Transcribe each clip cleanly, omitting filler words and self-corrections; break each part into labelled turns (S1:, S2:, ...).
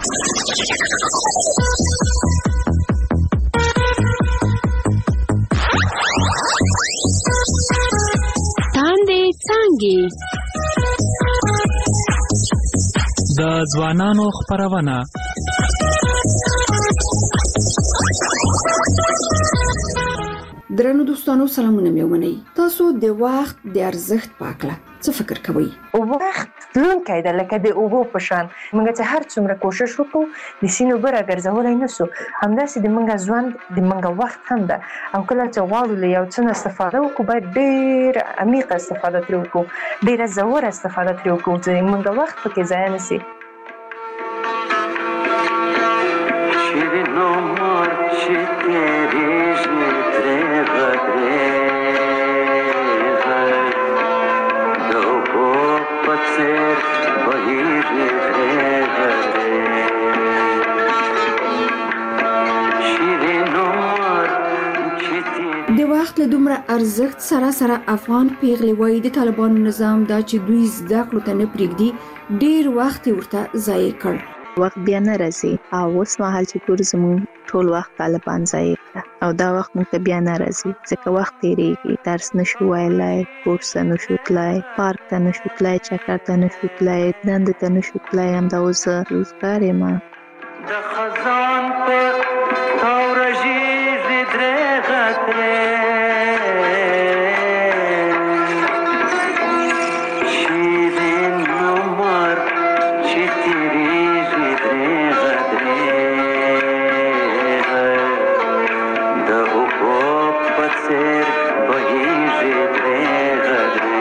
S1: تاندې څانګې
S2: د ځوانانو خپرونه
S3: درنو دوستانو سلامونه مې ومنئ. تاسو د وخت د ارزښت په اړه څه فکر کوئ؟
S4: وخت تلونکی دی لکه د اوبو په شان. موږ چې هر څومره کوشش وکړو د سیند اوبه راګرځولی نه سو، همداسې د موږ ژوند د موږ وخت هم ده. او کله چې غواړو له یو څه نه استفاده وکړو باید ډېره عمیقه استفاده ترې وکړو، ډېره ژوره استفاده ترې وکړو چې موږ وخت پکې ضایع نه سي.
S3: د وخت له دومره ارزښت سره افغان پیغلې وایي د طالبانو نظام دا چې دوی زده کړو ته نه پرېږدي ډېر وخت یې ورته ضایع کړ.
S5: وخت بیا نه راځي او اوس مهال چې ګورو زموږ ټول وخت طالبان ضایع کړه او دا وخت موږ ته بیا نه راځي ځکه وخت تېرېږي، درس نشو ویلی، کورس ته نشو تللی، پارک ته نشو تللی، چکر ته نشو تللی، دندې ته نشو تللی. همدا اوس زه روزګار یم.
S6: د خزان په تاورژیزې درېغه ترې شیرین عمر چې تېرېږي درېغه درېغه د اوبو په څېر بهېږي درېغه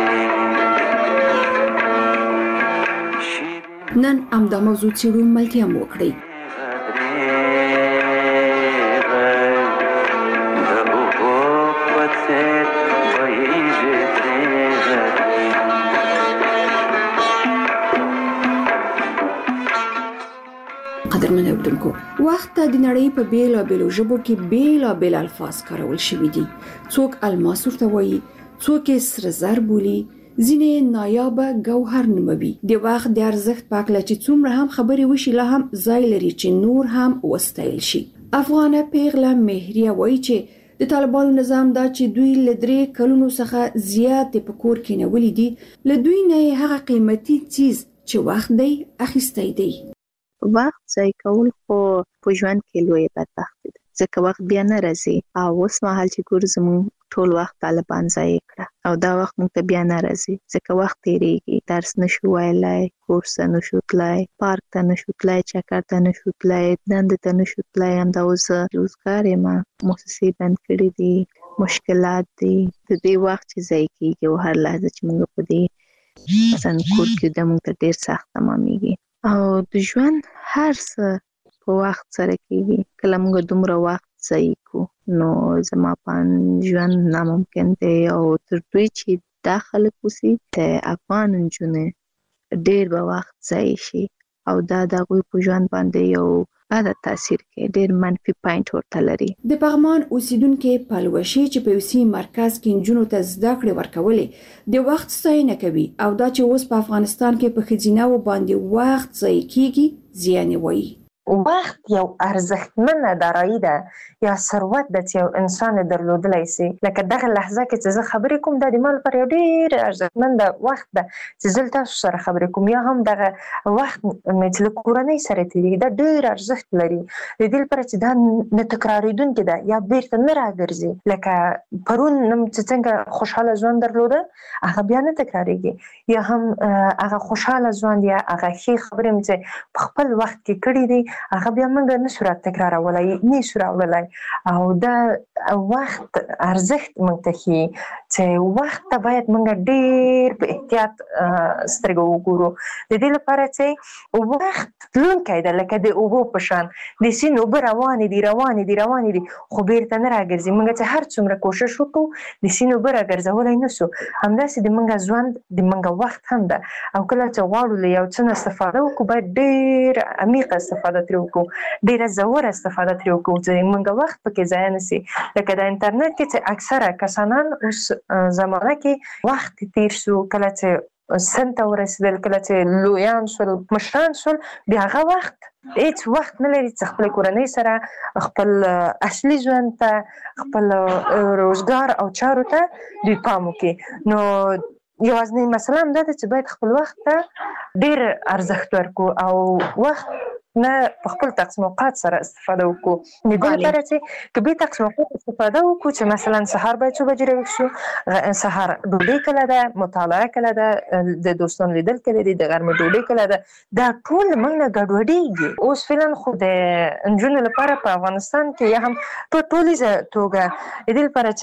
S6: درېغه.
S3: نن همدا موضوع څېړو، ملتیا مو وکړئ. قدرمن اوریدونکو، وخت ته د نړۍ په بیلابیلو ژبو کې بیلابیل الفاظ کارول شوي دي. څوک الماس ورته وایي، څوک یې سره زر بولي، ځینې نایابه ګوهر نوموي. د وخت د ارزښت په اړه چې څومره هم خبرې وشي لا هم ځای لري چې نور هم وستایل شي. افغانه پیغله مهریه وایي چې د طالبانو نظام دا چې دوی له 3 کلونو څخه زیات په کور کې نیولي دي، له دوی نه هغه قیمتي چیز چې وخت دی اخیستی دی.
S5: وخت ضایع کول خو په ژوند کې لویه بدبختي ده ځکه وخت بیا نه راځي او اوس مهال چې ګورو زموږ ټول وخت طالبان ضایع کړه او دا وخت موږ ته بیا نه راځي ځکه وخت تېرېږي، درس نشو ویلی، کورس ته نشو تللی، پارک ته نشو تللی، چکر ته نشو تللی، دندې ته نشو تللی. همدا اوس زه روزګار یم، مؤسسې بند کړي دي، مشکلات دي، د دې وخت چې ضایع کېږي او هر لحظه چې موږ په دې مثلا کور کې د موږ ته ډېر سخت تمامېږي او د ژوند هر څه په وخت سره کېږي. کله موږ دومره وخت ضایع کړو نو زما په ژوند ناممکن دی او تر دوی چې دا خلک اوسي د افغان نجونې ډېر به وخت ضایع شي او دا د هغوی په ژوند باندې یو بده تاثیر کوي، ډېر منفي پاینټ ورته لري.
S3: د پغمان اوسیدونکې پلوشي چې په یوسي مرکز کې نجونو ته زده کړې ورکولې د وخت ستاینه کوي او دا چې اوس په افغانستان کې په ښځینه‌وو باندې وخت ضایع کېږي زیان وایي.
S4: وخت یو ارزښتمنه دارایی ده یا ثروت ده چې یو انسان درلودلی سي. لکه دغه لحظه کې چې زه خبرې کوم دا د ما لپاره یو ډېر ارزښتمنده وخت ده چې زه تاسو سره خبرې کوم، یا هم دغه وخت مې چې له کورنۍ سره تېرېږي دا ډېر ارزښت لري د دې لپاره چې دا نه تکرارېدونکې ده یا بیرته نه راګرځي. لکه پرون چې څنګه خوشحاله ژوند درلوده هغه بیا نه تکرارېږي، یا هم هغه خوشحاله ژوند یا هغه ښې خبرې مې چې په خپل وخت کې کړي دي هغه بیا موږ نشو تکرارولای، نشو راوړلی. او دا وخت ارزښت موږ ته ښیي چې وخت ته باید موږ ډېر په احتیاط سترګې وګورو د دې لپاره چې وخت تلونکی دی لکه د اوبو په شان. د سیند اوبه روانې دي خو بیرته نه راګرځي. موږ چې هر څومره کوشش وکړو د سیند اوبه راګرځولی نه سو، همداسې د موږ ژوند د موږ وخت هم ده. او کله چې غواړو له یو څه نه استفاده وکړو باید ډېر عمیقه استفاده ترې وکړو، ډېره ژوره استفاده ترې وکړو چې موږ وخت پکې ضایع نه سي. لکه د انټرنیټ کې چې اکثره کسانان اوس زمانه کې وخت تېر شو، کله چې سن ته ورسېدل، کله چې لویان شول، مشران شول، بیا هغه وخت هیڅ وخت نه لري چې خپل کورنۍ سره خپل اصلي ژوند ته، خپل روزګار او چارو ته دوی پام وکړي. نو یوازینی مسله هم دا ده چې باید خپل وخت ته ډېر ارزښت ورکړو او وخت نه په خپل تقسیم اوقات سره استفاده وکړو. د دې لپاره چې که به تقسیم اوقات استفاده وکړو چې مثلا سهار باید 4 بجې راویښ شو، سهار ډوډۍ کله ده، مطالعه کله ده، د دوستانو لیدل کله دي، د غرمې ډوډۍ کله ده، دا ټول موږ نه ګډوډېږي. اوس فعلا خو د نجونو لپاره په افغانستان کې یا هم په ټولیزه توګه د دې لپاره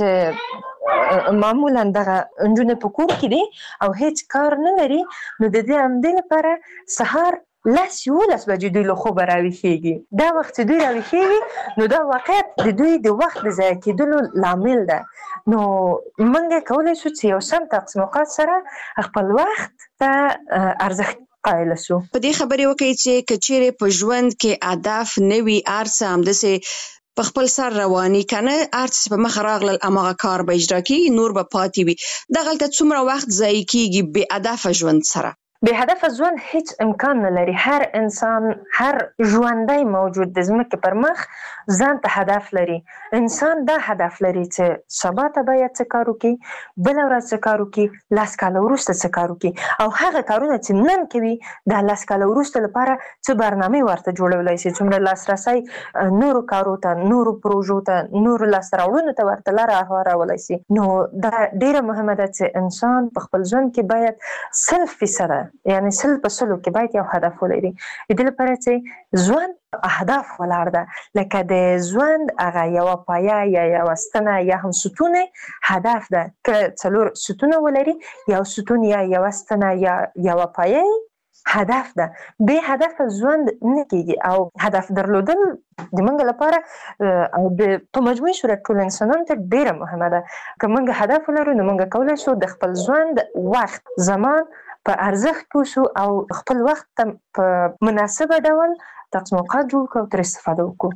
S4: چې معمولا دغه نجونې په کور کې دي او هیڅ کار نه لري، نو د دې همدې لپاره سهار 10-11 بجې دوی له خوبه راویښېږي. دا وخت چې دوی راویښېږي نو دا واقعیت د دوی د وخت د ضایع کېدلو لامل ده. نو موږ کولی شو چې یو سم تقسیم اوقات سره خپل وخت ته ارزښت قایل شو.
S1: په دې خبرې وکړئ چې که چیرې په ژوند کې هدف نه وي، هر څه همداسې په خپل سر رواني کنه، هر څه په مخ راغلل هماغه کار به اجرا کېږي، نور به پاتې وي. دغلته څومره وخت ضایع کېږي بې هدفه ژوند سره.
S4: بې هدفه ژوند هیڅ امکان نه لري. هر انسان، هر ژوندی موجود د ځمکې پر مخ ځان ته هدف لري. انسان دا هدف لري چې سبا ته باید څه کار وکړي، بله ورځ څه کار وکړي، 10 کاله وروسته څه کار وکړي، او هغه کارونه چې نن کوي د 10 کاله وروسته لپاره څه برنامې ورته جوړولی شي، څومره لاسرسی نورو کارو ته، نورو پروژو ته، نورو لاسته راوړنو ته ورته لاره هوارولی شي. نو دا ډېره مهمه ده چې انسان په خپل ژوند کې باید 100% یعنی 100% کې باید یو هدف ولري. د دې لپاره چې ژوند اهداف ولاړ ده، لکه د ژوند هغه یوه پایه یا یوه ستنه یا هم ستون هدف ده. که 4 ستونه ولري، یو ستون یا یوه ستنه یا یوه پایه هدف ده. بې هدف ژوند نه کېږي او هدف درلودل د موږ لپاره او په مجموعي صورت ټول انسانانو ته ډېره مهمه ده. که موږ هدف ولرو نو موږ کولی شو د خپل ژوند وخت، زمان په ارزښت پوه شو او خپل وخت ته په مناسبه ډول تقسیم اوقات جوړ کړو او ترې استفاده وکړو.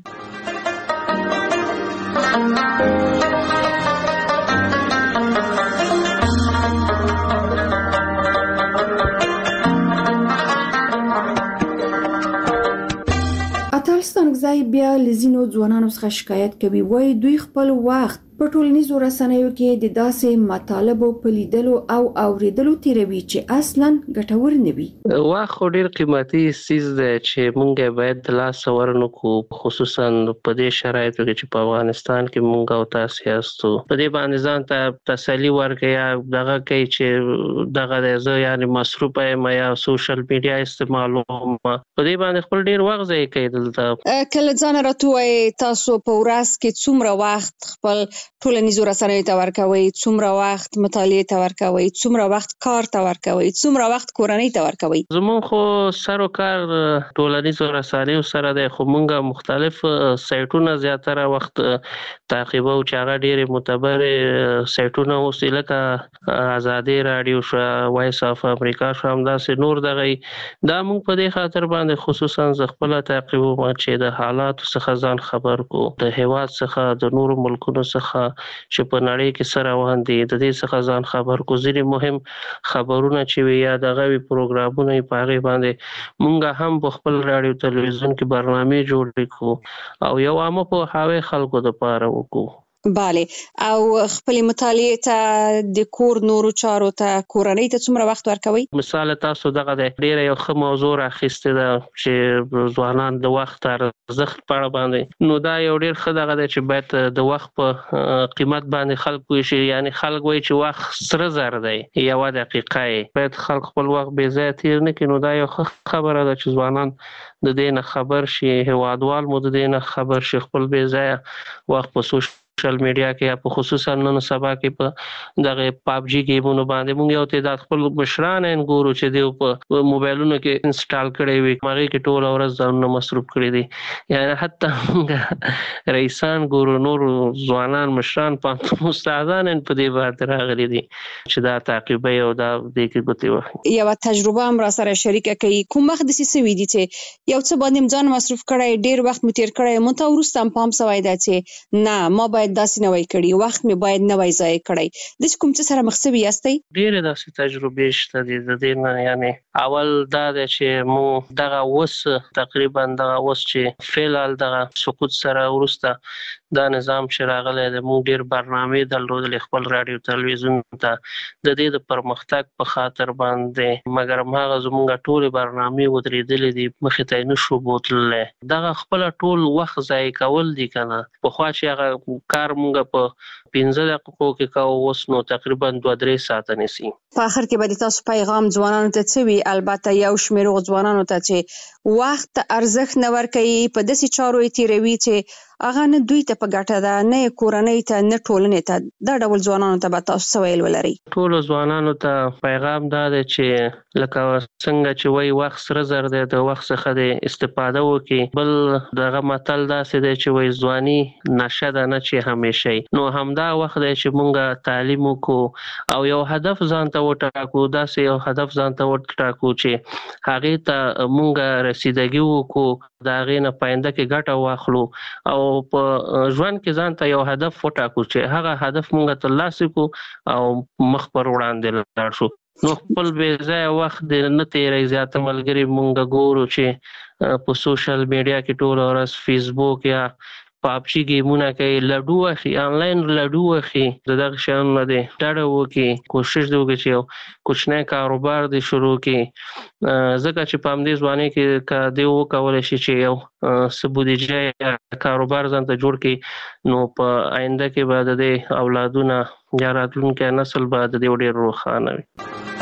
S3: اتل ستانکزی بیا له ځینو ځوانانو څخه شکایت کوي، وایي دوی خپل وخت په ټولنیزو رسنیو کې د داسې مطالبو په لیدلو او اوریدلو تیروي چې اصلا ګټور نه وي.
S7: وخت ډېر قیمتي څیز دی چې موږ باید د لاسه ورنکړو، خصوصا په دې شرایطو کې چې په افغانستان کې موږ او تاسو یاستو. په دې باندې ځان ته تسلي ورکړئ یا دغه کوي چې دغه دی زه یعنې مصروفه یم یا سوشل میډیا استعمالوم، په دې باندې خپل ډېر وخت ضایع کوي. دلته
S1: کله ځان راته ووایئ تاسو په ورځ کې څومره وخت خپل ټولنیزو رسنیو ته ورکوئ، څومره وخت مطالعې ته ورکوئ، څومره وخت کار ته ورکوئ، څومره وخت کورنۍ ته ورکوئ؟
S7: زموږ خو سر و کار ټولنیزو رسنیو سره دی، خو موږ مختلف سایټونه زیاتره وخت تعقیبو چې هغه ډېرې معتبرې سایټونه اوس لکه ازادي راډیو شو، وایس اف امریکا شو، همداسې نور دغه دا موږ په دې خاطر باندې خصوصا زه خپله تعقیبوم چې د حالاتو څخه ځان خبر کو، د هیواد څخه، د نورو ملکونو څخه چې په نړۍ کې څه روان دي د دې څخه ځان خبر کو. ځینې مهم خبرونه چې وي یا دغه وي پروګرامونه یې په هغې باندې موږ هم په خپل راډیو تلویزیون کې برنامې جوړې کړو او یو عامه پوهاوی خلکو دپاره وکړو.
S1: بله، او خپل مطالعې ته، د کور نورو چارو ته، کورنۍ ته څومره وخت ورکوئ؟
S7: مثال تاسو دغه دی ډیره یو ښه موضوع راخیستې ده چې ځوانان د وخت ارزښت په اړه باندې، نو دا یو ډیر ښه دغه دی چې باید د وخت په قیمت باندې خلک پوه شي. یعنې خلک وایي چې وخت سره زر دی، 1 دقیقه یې باید خلک خپل وخت بې ځایه تیر نه کړي. نو دا یو ښه خبره ده چې ځوانان د دې نه خبر شي، هیوادوال مو د دې نه خبر شي، خپل بې ځایه وخت په سوشل میډیا کې یا په خصوصا نن سبا کې په دغه پابجي گیمونو باندې موږ یو تعداد خپل مشران ګورو چې دوی په موبایلونو کې انسټال کړی وي، هغې کې ټوله ورځ ځانونه مصروف کړي دي. یعنې حتی موږ رئیسان ګورو، نور ځوانان مشران پوهنتون استادان په دې باندې راغلي دي چې دا تعقیبوي او دا دې کې ګوتې وهي.
S1: یوه تجربه هم را سره شریکه کوي، کوم وخت داسې سوي دي چې یو څه باندې ځان مصروف کړی، ډېر وخت مو تېر کړی، مونږ ته وروسته هم پام سوی ده چې نه ما باید باید داسې نه وای کړی، وخت مې باید نه وای ضایع کړی. د کوم څه سره مخ شوي یاستئ؟
S7: ډېرې داسې تجربې شته دي د دې نه. یعنی اول دا دی چې مو دغه اوس تقریبا دغه اوس چې فعلال دغه سقوط سره وروسته دا نظام چې راغلی دی، موږ ډېر برنامې درلودلې خپل راډیو تلویزیون ته د دې د پرمختګ په خاطر باندې، مګر هماغه زموږ ټولې برنامې ودرېدلې دي، مخې ته یې نشو بوتللی. دغه خپله ټول وخت ضایع کول دي که نه. پخوا چې هغه کار موږ په 15 دقیقو کې کوو، اوس نو تقریبا 2-3 ساعته نیسي.
S1: په آخر کې به د تاسو پیغام ځوانانو ته څه وي؟ البته یو شمېر هغو ځوانانو ته چې وخت ته ارزښت نه ورکوي، په داسې چارو یې تېروي چې هغه نه دوی ته په ګټه ده، نه یې کورنۍ ته، نه ټولنې ته. دا ډول ځوانانو ته به تاسو څه ویل ولرئ؟
S7: ټولو ځوانانو ته پیغام دا دی چې لکه څنګه چې وایي وخت سره زر دی، د وخت څخه د استفاده وکړي. بل دغه متل داسې دی چې وایي ځواني نشه ده نه چې همیشه. نو همدا وخت دی چې مونږ تعلیم وکړو او یو هدف ځان ته وټاکو، داسې یو هدف ځان ته وټاکو چې هغې ته مونږ رسیدګي وکړو، د هغې نه پاینده کې ګټه واخلو او په ژوند کې ځان ته یو هدف وټاکو چې هغه هدف مونږ ترلاسه کړو او مخ پر وړاندې لاړ شو. نو خپل بې ځایه وخت دې نه تېروئ. زیاته ملګري مونږ ګورو چې په سوشل میډیا کې ټوله ورځ فیسبوک یا پابجي ګیمونه کوي، لډو اخلي، انلاین لډو اخلي. د دغه شیانو نه دې ډډه وکړي، کوشش دې وکړي چې یو کوچنی کاروبار دې شروع کړي، ځکه چې په همدې ځوانۍ کې که دې وکولی شي چې یو څه بودیجه یا کاروبار ځان ته جوړ کړي، نو په آینده کې به د دې اولادونه یا راتلونکی نسل به د دې ډېر روښانه وي.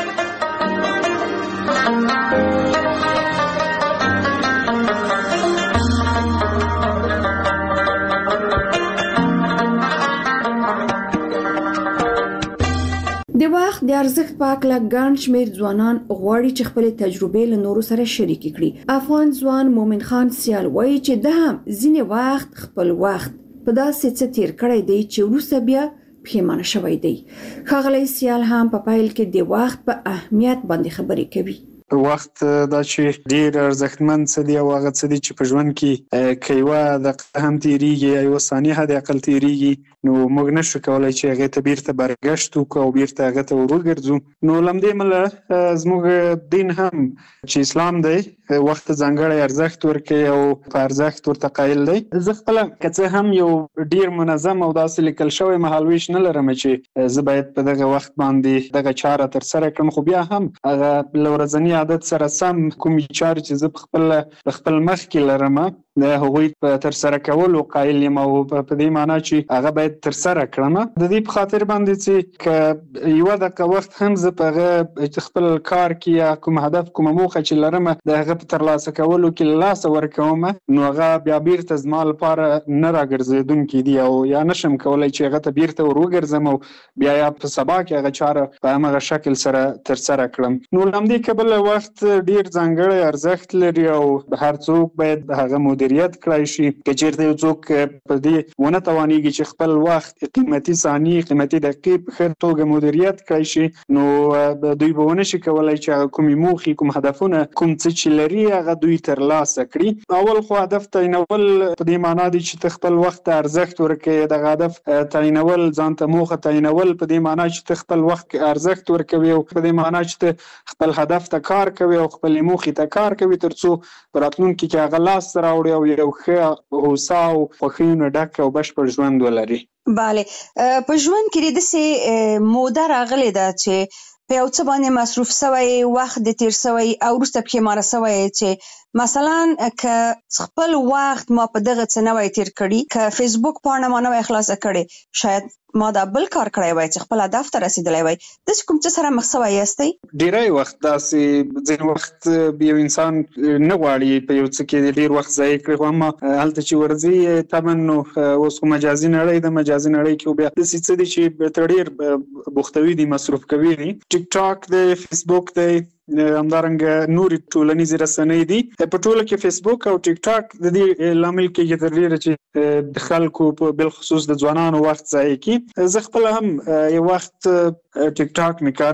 S3: د وخت د ارزښت په اړه ګڼ شمېر ځوانان غواړي چې خپل تجربې له نورو سره شریک کړي. افغان ځوان مومن خان سیال وایي چې ده هم ځینې وخت خپل وخت په داسې څه تیر کړی دی چې وروسته بیا پښیمانه شوی دی. ښاغلی سیال هم په پیل کې د وخت په اهمیت باندې خبرې کوي.
S8: وخت دا چې ډیر ارزښتمن څه دی او هغه څه دی چې په ژوند کې که یوه دقیقه هم تیریږي یا یوه ثانیه حد اقل تیریږي، نو موږ نشو کولی چې هغې ته بیرته برګشت وکړو او بیرته هغه ته وروګرځو. نو له همدې امله زموږ دین هم چې اسلام دی وخت ځانګړی ارزښت ورکوي او په ارزښت ورته قایل دی. زه خپله که څه هم یو ډیر منظم او داسې لیکل شوی مهالویش نه لرم چې زه باید په دغه وخت باندې دغه چاره ترسره کړم، خو بیا هم هغه له ورځني عادت سره سم کومې چارې چې زه په خپل مخ کې لرم د هغوی په ترسره کولو قایل یم او په دې معنا چې هغه باید ترسره کړم. د دې په خاطر باندې چې که یوه دقیقه وخت هم زه په هغه خپل کار کې یا کوم هدف کومه موخه چې لرم د هغه په ترلاسه کولو کې له لاسه ورکوم، نو هغه بیا بیرته زما لپاره نه راګرځېدونکي دي او یا نشم کولی چې هغه ته بیرته ور وګرځم او بیا یا په سبا کې هغه چاره په همغه شکل سره ترسره کړم. نو له همدې کبله وخت ډیر ځانګړی ارزښت لري او هر څوک باید هغه مدیریت کړای شي. که چېرته یو څوک په دې ونه توانېږي چې خپل وخت قیمتي ثانیې قیمتي دقیقې په ښه توګه مدیریت کړای شي، نو دوی به ونه شي کولی چې هغه کومې موخې کوم هدفونه کوم څه چې لري هغه دوی ترلاسه کړي. اول خو هدف تعینول په دې معنا دی چې ته خپل وخت ته ارزښت ورکوې، دغه هدف تعینول ځان ته موخه تعینول په دې معنا چې ته خپل وخت ارزښت ورکوې او په دې معنا چې ته خپل هدف ته کار کوي او خپلې موخې ته کار کوي تر څو په راتلونکي کې هغه لاسته راوړي او یو ښه هوسا او خوښیو ډک او بشپړ ژوند ولري.
S1: بله، په ژوند کې داسې موده راغلې ده چې په یو څه باندې مصروف سوی، وخت دې تیر سوی او وروسته پښیمانه سوی چې مثلا که خپل وخت ما په دغه څه نه وای تیر کړي، که فیسبوک پاڼه ما نه وای خلاصه کړې، شاید ما دا بل کار کړی وای چې خپل هدف ته رسیدلی وای. داسې کوم څه سره مخ سوی یاستئ؟
S8: ډیری وخت داسې ځینې وخت یو انسان نه غواړي په یو څه کې ډیر وخت ضایع کړي، خو اما هلته چې ورځي طبعا نو اوس خو مجازي نړۍ ده، مجازي نړۍ کې بیا داسې څه دي چې ته ډیر بوختوي دي، مصروف کوي دي. ټیک ټاک دی، فیسبوک دی، همدارنګه نورې ټولنیزې رسنۍ دي. په ټوله کې فیسبوک او ټیک ټاک د دې لامل کېږي تر ډېره چې د خلکو په بالخصوص د ځوانانو وخت ضایع کړي. زه خپله هم یو وخت ټیک ټاک مې کاروم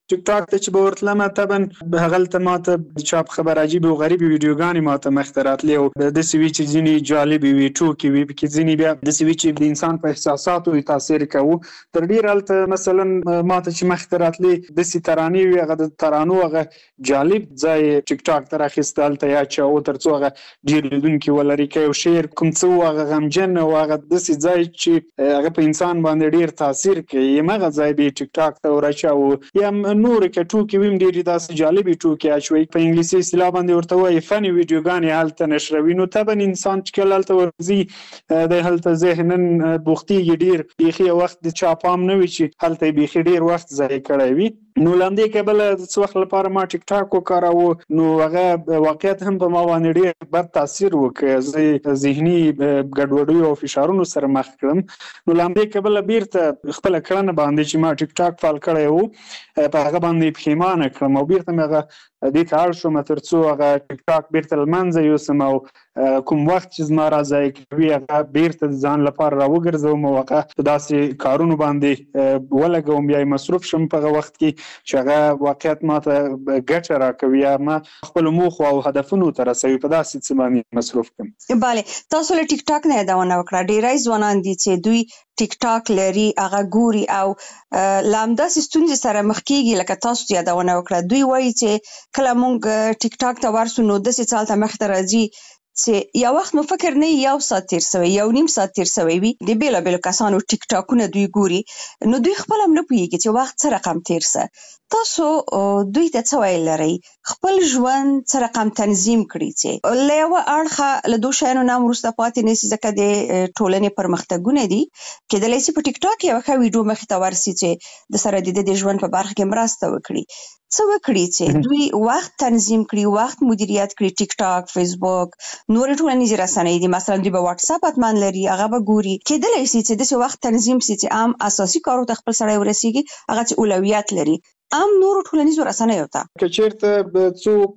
S8: ټیک ټاک ته چې به ورتلم طبعا هغلته ماته چاپ خبر عجیب او غریب ویډیوګانې ماته مخته راتلې او داسې وي چې ځینې جالبې وي ټوکې وي پکې ځینې بیا داسې وي چې د انسان په احساساتو یې تاثیر کوو تر ډېره هلته مثلا ماته چې مخته راتلې داسې ترانې وي هغه د ترانو هغه جالب ځای ټیک ټاک ته راخیسته هلته یا چاو تر څو هغه ډېر لیدونکي ولري که یو شعر کوم څه و هغه غمجن او هغه داسې ځای چې هغه په انسان باندې ډېر تاثیر کوي همغه ځای به ټیک ټاک ته وراچوو یا نورې که ټوکې وي هم ډېرې داسې جالبې ټوکې اچوي په انګلیسي اصطلاح باندې ورته وایي فني ویډیوګانې هلته نشروي نو طبعا انسان چې کله هلته ورځي دی هلته ذهناً بوختېږي ډېر بیخي یو وخت د چا پام نه وي چې هلته یې بیخي ډېر وخت ضایع کړی وي نو له همدې کبله د څه وخت لپاره ما ټیک ټاک وکاراوه نو هغه واقعیت هم په ما باندې ډېر بد تاثیر وکړ زه ذهني ګډوډیو او فشارونو سره مخ کړم نو له همدې کبله بیرته خپله کړنه باندې چې ما ټیک ټاک فعال کړی و په هغه باندې پښیمانه کړم او بیرته مې هغه دې ته اړ شوم تر څو هغه ټیک ټاک بیرته له منځه یوسم او کوم وخت چې زما را ضایع کوي هغه بیرته د ځان لپاره راوګرځوم او هغه په داسې کارونو باندې ولګوم یا یې مصروف شم په هغه وخت کې چې هغه واقعیت ماته ګټه راکوي یا ما خپلو موخو او هدفونو ته رسوي په داسې څه باندې مصروف کړم.
S1: بله تاسو له ټیک ټاک نه یادونه وکړه ډېری ځوانان دي چې دوی ټیک ټاک لري هغه ګوري او له همداسې ستونزې سره مخ کېږي لکه تاسو یادونه وکړه دوی وایي چې کله مونږ ټیک ټاک ته ورسو نو داسې څه هلته مخته راځي چې یو وخت مو فکر نه یو ساعت تیر سوی یو نیم ساعت تیر سوی وي د بیلابیلو کسانو ټیک ټاکونه دوی ګوري نو دوی خپل هم نه پوهیږي چې وخت څه رقم تیر سه تاسو دوی ته څه ویل لرئ خپل ژوند څه رقم تنظیم کړي چې له یوه اړخه له دوو شیانو نه هم وروسته پاتې نه سي ځکه د ټولنې پرمختګونه دي کېدلی سي په ټیک ټاک یوه ښه ویډیو مخې ته ورسي چې د سره د ژوند په برخه کې مرسته وکړي څه وکړي چې دوی وخت تنظیم کړي وخت مدیریت کړي ټیک ټاک فیسبوک نور ټولنیزې رسنۍ دي مثلا دوی به واتس اپ حتما لري هغه به ګوري کېدلی سي چې داسې وخت تنظیم سي چې عام اساسي کارو ته خپل سړی ورسیږي هغه چې اولویت لري عام نورو ټولنیزو رسنیو ته
S8: که چېرته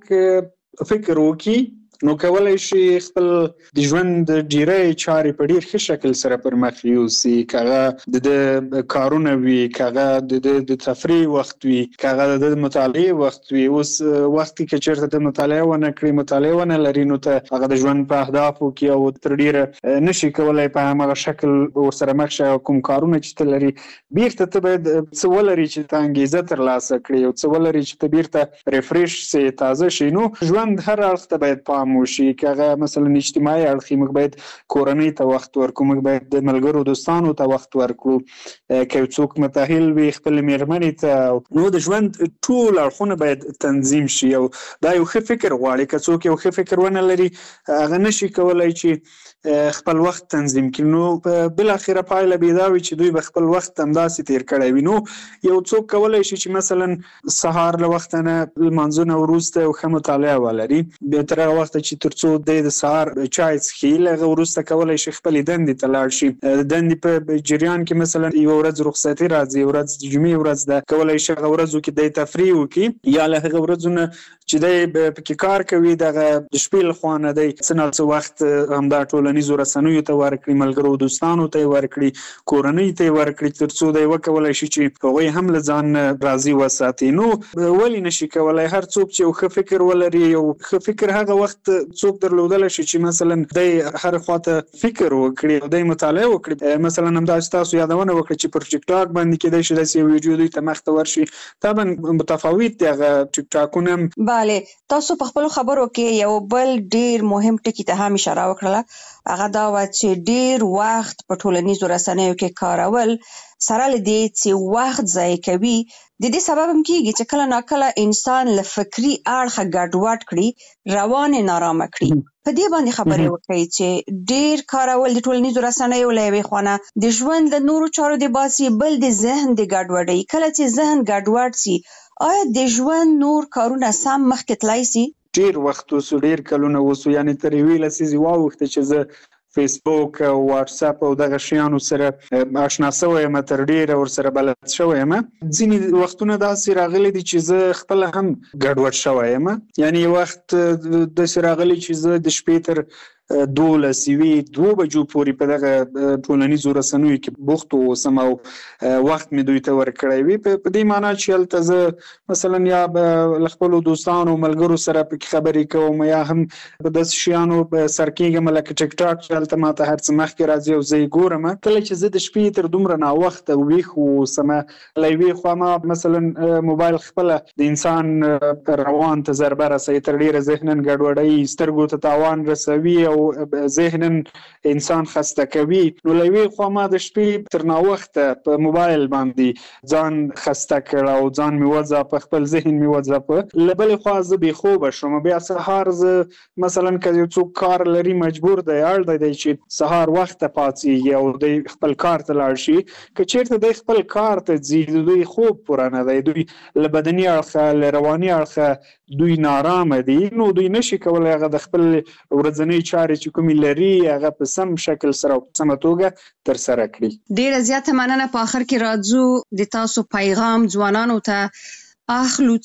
S8: څوک فکر وکړي نو کولای شي خپل د ژوند ډیری چارې په ډیر ښه شکل سره پر مخ یوسي کاغه د کارونه وي کاغه د تفریح وخت وي کاغه د مطالعه وخت وي اوس وخت کې چیرته د مطالعه ونه کړی مطالعه ونه لري نو ته هغه د ژوند په اهدافو کې او تر ډیره نشي کولای په هغه شکل ورسره مخ شي کوم کارونه چې ته لري بیرته ته باید څه ولري چې ته انګیزه ترلاسه کړې او څه ولري چې ته بیرته ریفریش سي تازه شي نو ژوند هر اړخ ته باید پام وشي کاغه مثلا اجتماعي اړخ موږ باید کورنۍ ته وخت ورکړو موږ باید د ملګرو دوستانو ته وخت ورکړو که څوک متأهل وي خپل میرمنې ته نو د ژوند ټول اړخونه باید تنظیم شي او دا یو ښه فکر غواړي که څوک یو ښه فکر ونه لري هغه نشي کولای چې خپل وخت تنظیم کړي نو بل اخره پایله به دا وي چې دوی به خپل وخت همداسې تیر کړی وي نو یو څوک کولای شي چې مثلا سهار له وخت نه لمانځونه وروسته یو ښه مطالعه ولري بیا تر هغه وخته چې تر څو د سهار چای څښي له هغه وروسته کولای شي خپلې دندې ته لاړ شي د دندې په جریان کې مثلا یوه ورځ رخصتي راځي ورځ د جمعې ورځ ده کولای شي هغه ورځو کې د تفریح وکړي یا له هغه ورځو نه چې دی پکې کار کوي دغه د شپې لخوا نه دی څه نه څه وخت همدا ټولنیزو رسنیو ته ورکړي ملګرو دوستانو ته یې ورکړي کورنۍ ته یې ورکړي تر څو دی وکولی شي چې هغوی هم له ځان راضي وساتي نو ولې نشي کولی هر څوک چې یو ښه فکر ولري یو ښه فکر هغه وخت څوک درلودلی شي چې مثلا دی هر خواته فکر وکړي او دی مطالعه وکړي مثلا همداسې تاسو یادونه وکړه چې پر ټیک ټاک باندې کېدای شي داسې یو ویډیو دوی ته مخته ورشي طبعا متفاوت دی هغه ټیک ټاکونه
S1: بله تاسو په خپلو خبرو کې یو بل ډیر مهم ټکي ته هم اشاره وکړله هغه دا وه چې ډیر وخت په ټولنیزو رسنیو کې کارول سره له دې چې وخت ضایع کوي د دې سبب هم کېږي چې کله ناکله انسان له فکري اړخه ګډوډ کړي روان یې نارامه کړي په دې باندې خبرې وکړئ چې ډیر کارول د ټولنیزو رسنیو له یوې خوا د ژوند له نورو چارو د باسي بل د ذهن د ګډوډۍ کله چې ذهن ګډوډ سي آیا د ژوند نور کارونه سم مخکې تللی سي
S8: ډیر وخت اوسو ډیر کلونه اوسو یعنی تر یوې لسیزې واوښته چې زه فیسبوک او واتس اپ او دغه شیانو سره آشنا شوی یم تر ډیره ورسره بلد شوی یم ځینې وختونه داسې راغلي دي چې زه خپله هم ګډوډ شوی یم یعنی یو وخت داسې راغلی چې زه د شپې تر 2 بجو پورې په دغه ټولنیزو رسنیو کې بوخت اوسم او وخت مې دوی ته ورکړی وي. په دې معنی چې هلته زه مثلا یا له خپلو دوستانو ملګرو سره پکې خبرې کوم یا هم په داسې شیانو سر کېږم لکه ټیک ټاک چې هلته ماته هر څه مخکې راځي او زه یې ګورم. کله چې زه د شپې تر دومره ناوخته ویښ اوسم له یوې خوا ما مثلا موبایل خپله د انسان روان ته ضربه رسوي، تر ډېره ذهنا ګډوډوي، سترګو ته تاوان رسوي او ذهنا انسان خسته کوي. نو له یوې خوا ما د شپې تر ناوخته په موبایل باندې ځان خسته کړ او ځان مې وځاپه، خپل ذهن مې وځاپه. له بلې خوا زه بې خوبه شوم. بیا سهار زه مثلا که یو څوک کار لري مجبور دی اړ دی چې سهار وخته پاڅېږي او دی خپل کار ته لاړ شي. که چېرته دی خپل کار ته ځي د دوی خوب پوره نه دی، دوی له بدني اړخه له رواني اړخه دوی نارامه دي، نو دوی نشي کولی هغه د خپل ورځنۍ چارې چې کومې لري هغه په سم شکل سره او په سمه توګه ترسره کړي.
S1: ډېره زیاته مننه. په آخر کې راځو د تاسو پیغام ځوانانو ته اخلو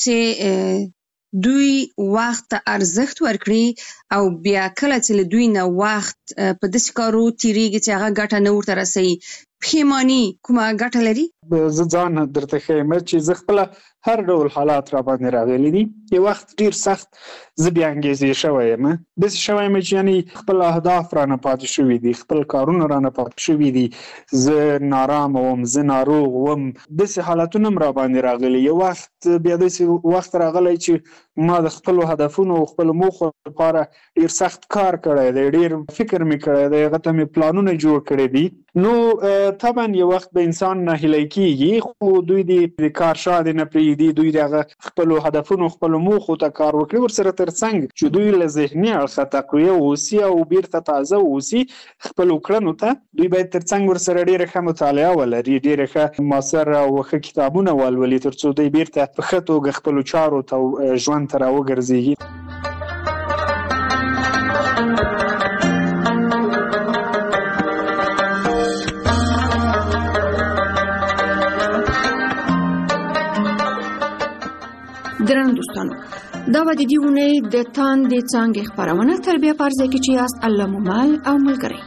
S1: چې دوی وخت ته ارزښت ورکړي او بیا کله چې له دوی نه وخت په داسې کارو تېرېږي چې هغه ګټه نه ورته رسوي، پښیماني کومه ګټه لري؟
S8: زه ځان درته ښیم چې زه خپله هر ډول حالات را باندې راغلي دي. یو وخت ډېر سخت زه بې انګېزې شوی یم، داسې شوی یم چې یعنې خپل اهداف رانه پاتې شوي دي، خپل کارونه رانه پاتې شوي دي، زه نارامه وم، زه ناروغ وم، داسې حالتونه هم را باندې راغلي. یو وخت بیا داسې وخت راغلی چې ما د خپلو هدفونو او خپلو موخو لپاره ډېر سخت کار کړی دی، ډېر فکر مې کړی دی، هغه ته مې پلانونه جوړ کړي دي. نو طبعا یو وخت به انسان ناهیلی کېږي، خو دوی د کار شاته نه پرېږدي، دوی د هغه خپلو هدفونو خپلو موخو ته کار وکړي، ورسره ترڅنګ چې دوی له ذهني اړخه تقویه واوسي او بیرته تازه واوسي خپلو کړنو ته، دوی باید ترڅنګ ورسره ډېره ښه مطالعه ولري، ډېره ښه مؤثر او ښه کتابونه ولولي، تر څو دوی بیرته په ښه توګه خپلو چارو ته ژوند ته راوګرځېږي.
S3: درنو دوستانو، دا و د دې اونۍ د تاندې څانګې خپرونه. تر بیا په هر ځای کې چې یاست، الله مو مل او ملګری.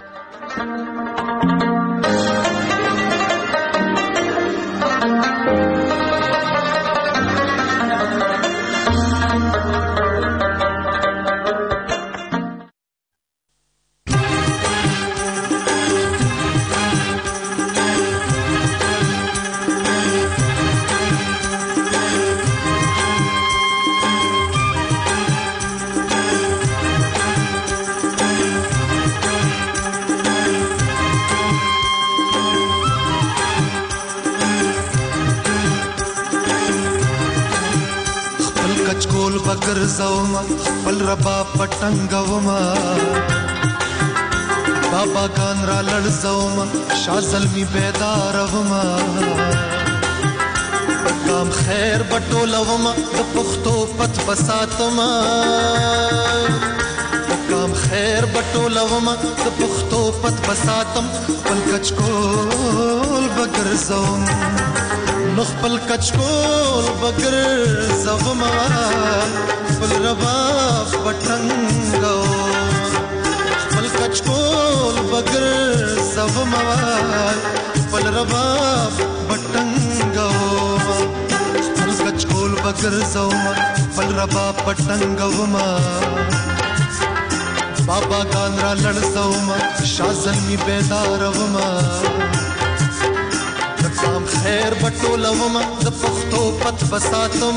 S9: ګرځوم خپل ربا پټنګوم، بابا ګان را لړزوم، شاه زلمی بیداروم، کام خیر بټولوم، د پښتو پت بساتم، کام خیر بټولوم، د پښتو پت بساتم، خپل کچکول بګرځوم، نو خپل کچکول بګرځوم، خپل رباب پټنګو، خپل کچکول بګرځوم، خپل رباب پټنګو، خپل کچکول بګرځوم، خپل رباب پټنګوم، بابا ګان را لړزوم، شاه زلمی بیداروم، کام خیر بټولوم، د پښتو پت بساتم،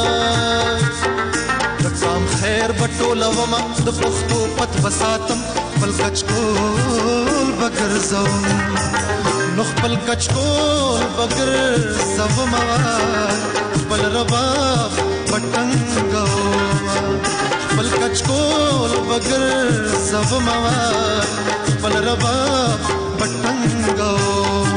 S9: کام خیر بټولوم، د پښتو پت بساتم، خپل کچکول بګرځوم، نو خپل کچکول بګرځوم، خپل رباب پټنګوم، خپل کچکول بګرځوم، خپل رباب پټنګوم.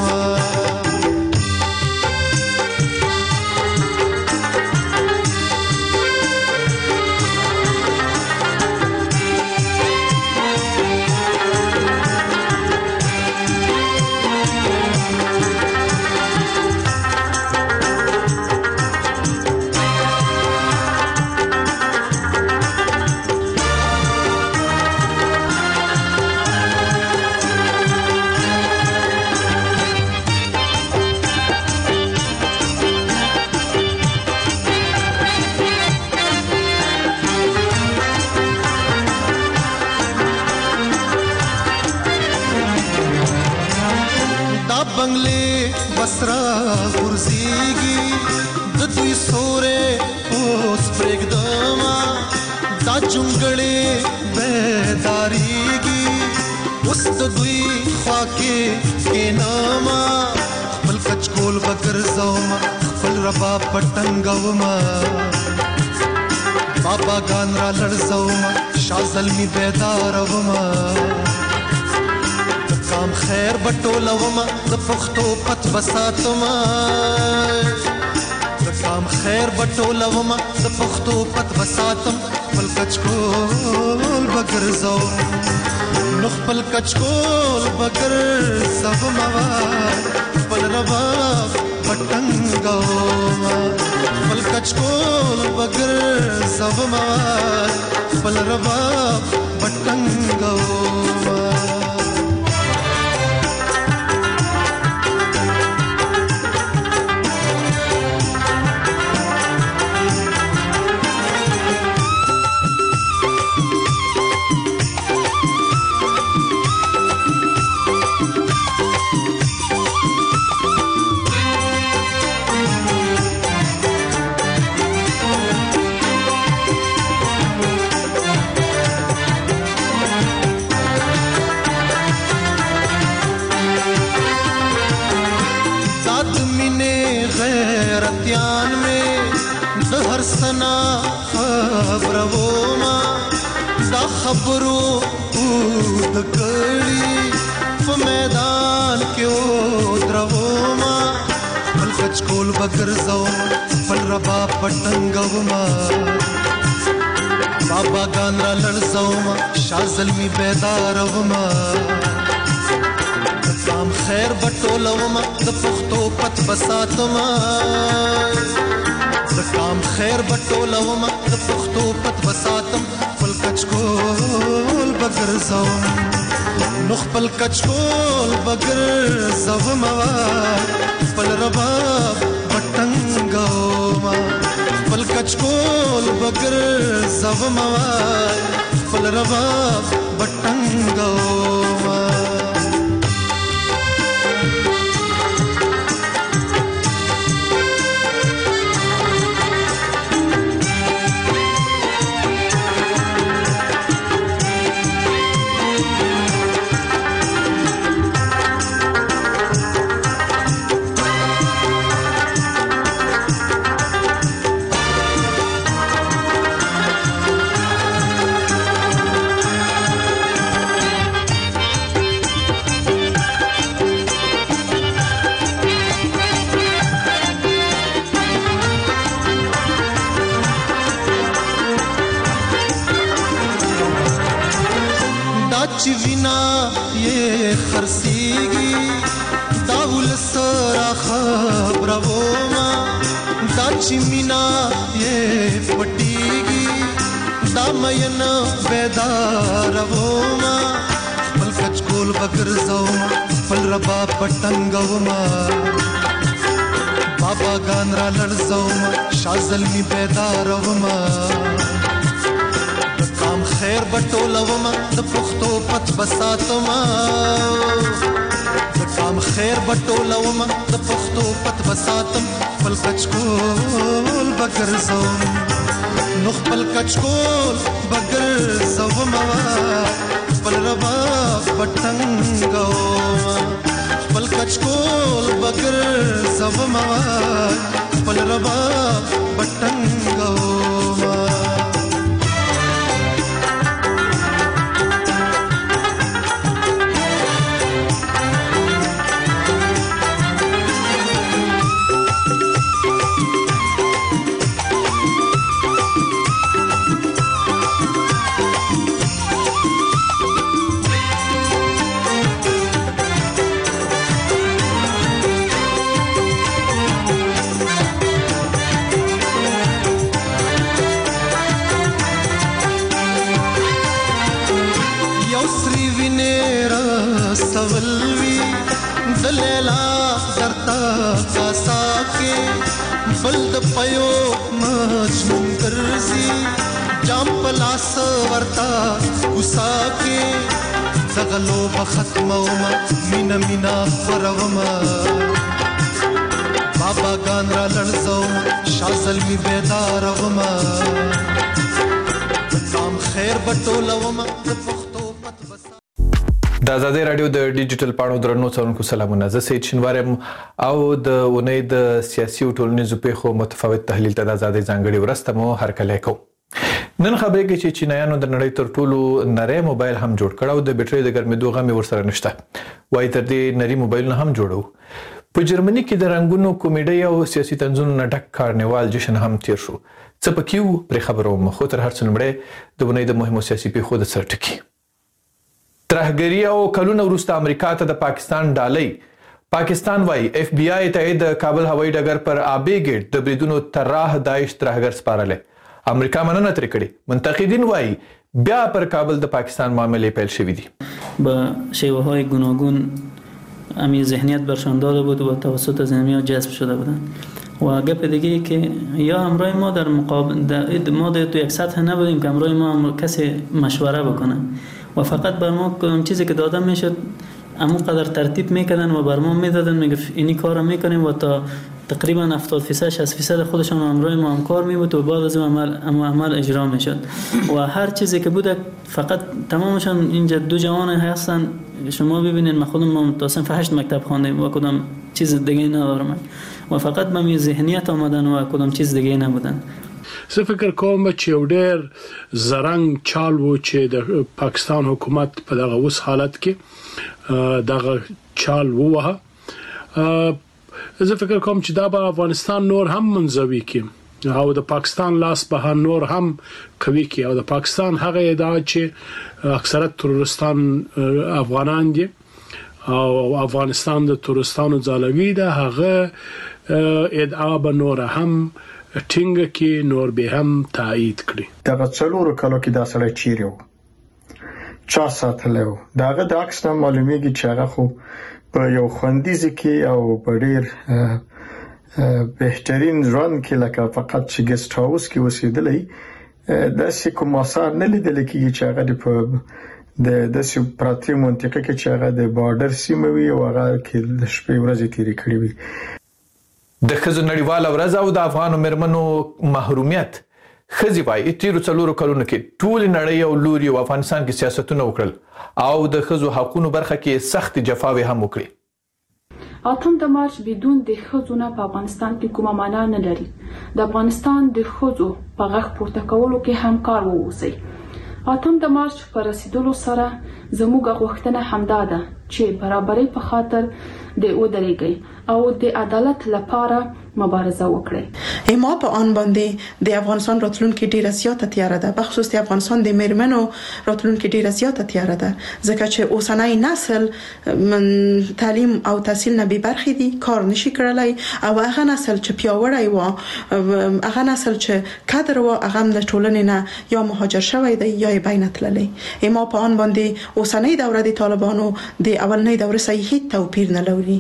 S9: بسرا غورځيږي د دوی سورې اوس پرېږدما دا جونګړې بیداریږي اوس د دوی خوا کې کېنما خپل کچکول به ګرځوما خپل رباب به ټنګوما بابا ګان را لړزوما شاه زلمي بیداروما کام خیر بټولوما د پښتو پت بساتما کام خیر بټولوما د پښتو پت بساتم خپل کچکول بګرزو نو خپل کچکول بګرزوما خپل رباب پټنګوما خپل کچکول بګرزوما خپل رباب پټنګوما سنا خبروما دا خبرو د کړي په میدان کې او دروما خپل کچکول بګرځو خپل رباب پټنګوما بابا ګان را لړزوما شاه زلمي بیداروما کام خیر بټولوما د پښتو پت بساتما د کام خیر بټولوما د پښتو پت بساتم خپل کچکول بګرځوم نو خپل کچکول بګرځوم خپل رباب پټنګوما خپل کچکول بګرځوم خپل رباب پټنګوما چې وینا یې خرسيږي دا ولسرا خبروما دا چې مینا یې پټيږي دا مین بیداروما خپل کچکول بګرځوما خپل رباب پټنګوما بابا ګان را لړزوما شاه زلمي بیداروما خیر بټولوما د پښتو پت بساتما د کام خیر بټولوما د پښتو پت بساتم خپل کچکول بګرځوم نو خپل کچکول بګرځوم خپل رباب پټنګوما خپل کچکول بګرځوم خپل رباب پټنګوما سولوي د لیلا درتا کاسا کې بل د پيو مجنون ګرځي جام پلاس ورتا غسا کې دغلو بختموما مینا مینا فروما باباګان را لړزوم شاه زلمی بیدار وما سام خیر بټولوم د پښتو پت بس
S10: د آزادۍ رادیو د ډیجیټل پاڼو درنو څارونکو سلامونه. زه سید شینوارم او د اونۍ د سیاسي او ټولنیزو پیښو متفاوت تحلیل ته د آزادۍ ځانګړي ورځ ته مو هرکلی کوو. نن خبرې کې چې چینایانو د نړۍ تر ټولو نری موبایل هم جوړ کړ او د بیټرۍ د ګرمېدو غم یې ورسره نشته. وایي تر دې نري موبایلونه هم جوړو. په جرمني کې د رنګونو کمیډۍ او سیاسي طنزونو نه ډک کارنیوال جشن هم تیر شو. څه پکې وو پرې خبروم، خو تر هر څه لومړی د اونۍ د مهمو سیاسي پیښو د سر ټکي. ترهګري او کلونه وروسته امریکا ته د پاکستان ډالۍ. پاکستان وايي اف بی آی ته د کابل هوایي ډګر پر آبی ګیټ د بریدونو طراح داعش ترهګر سپارلی. امریکا مننه ترې کړې. منتقدین وايي بیا پر کابل د پاکستان معاملې پیل شوې دي.
S11: با شیوه‌های گوناگون امی ذهنیت برشان داده بود و توسط زمینی‌ها جذب شده بودند. و گپ دیگه ای که یا همراه ما در مقابل ما تو یک سطح نبودیم که همراه ما کسی مشوره بکنه و فقط بر ما چیزی که داده میشد امو قدر ترتیب میکردن و بر ما میدادن میگه اینی کارو میکنیم و تا تقریبا 70% خودشان همراه ما همکار میبود و بعد از عمل اجرا میشد و هر چیزی که بود فقط تمامشان اینجا دو جوان هستن. شما ببینید ما خودم تا صنف 8 مکتب خواندیم و کدام چیز دیگه ندارم و فقط با می ذهنیت آمدن و کدام چیز دیگه نبودن.
S12: زه فکر کوم چې یو ډېر زرنګ چال و چې د پاکستان حکومت په دغه اوس حالت کې دغه چال ووهه. زه فکر کوم چې دا به افغانستان نور هم منزوي کړي او د پاکستان لاس به نور هم قوي کړي او د پاکستان هغه ادعا چې اکثریت تروریستان افغانان دي او افغانستان د تروریستانو ځالګي ده، هغه ادعا به نور هم ټینګه کې نور به هم تایید کړي.
S13: دا څلورو کالو کې دا سړی چیرې و، چا ساتلی و. داغه د عکس نه معلومیږي چې هغه خو په یو خوندیز کې او په ډېر بهترین ژوند کې لکه فقط چې ګست هاوس کې اوسېدلی، داسې کوم آثار نه لیدل کېږي چې هغه په د داسې پراتې منطقه کې چې هغه د بارډر سیمه وي او هغه کې د شپې ورځې تېرې کړې وي.
S10: د ښځو نړیواله ورځ او د افغانو مېرمنو محرومیت. ښځې وايي تیرو 4 کلونو کې ټولې نړۍ او لوري او افغانستان کې سیاستونه وکړل او د ښځو حقوقو برخه کې سخت جفاوې هم وکړي.
S14: 8 مارچ بدون د ښځو نه په افغانستان کې کومه معنا نه لري. د افغانستان د ښځو په غږ پورته کولو کې همکار واوسئ. 8 مارچ پر رسیدلو سره زموږ غوښتنه همدا ده چې برابرۍ په خاطر د ودرېږي او د عدالت لپاره مبارزه وکړي.
S15: ما په آن باندې د افغانستان راتلونکي ډیره زیاته تیاره ده، په خصوص د افغانستان د میرمنو راتلونکي ډیره زیاته تیاره ده، ځکه چې اوسنۍ نسل تعلیم او تحصیل نه بې برخې دي، کار نشي کړلی او هغه نسل چې پیاوړی و، هغه نسل چې کادر و، هغه د ټولنې نه یا مهاجر شوی دی یا یې بین تللی. ما په آن باندې اوسنۍ دوره د طالبانو د اولنۍ دوره سره هیڅ توپیر نه لري.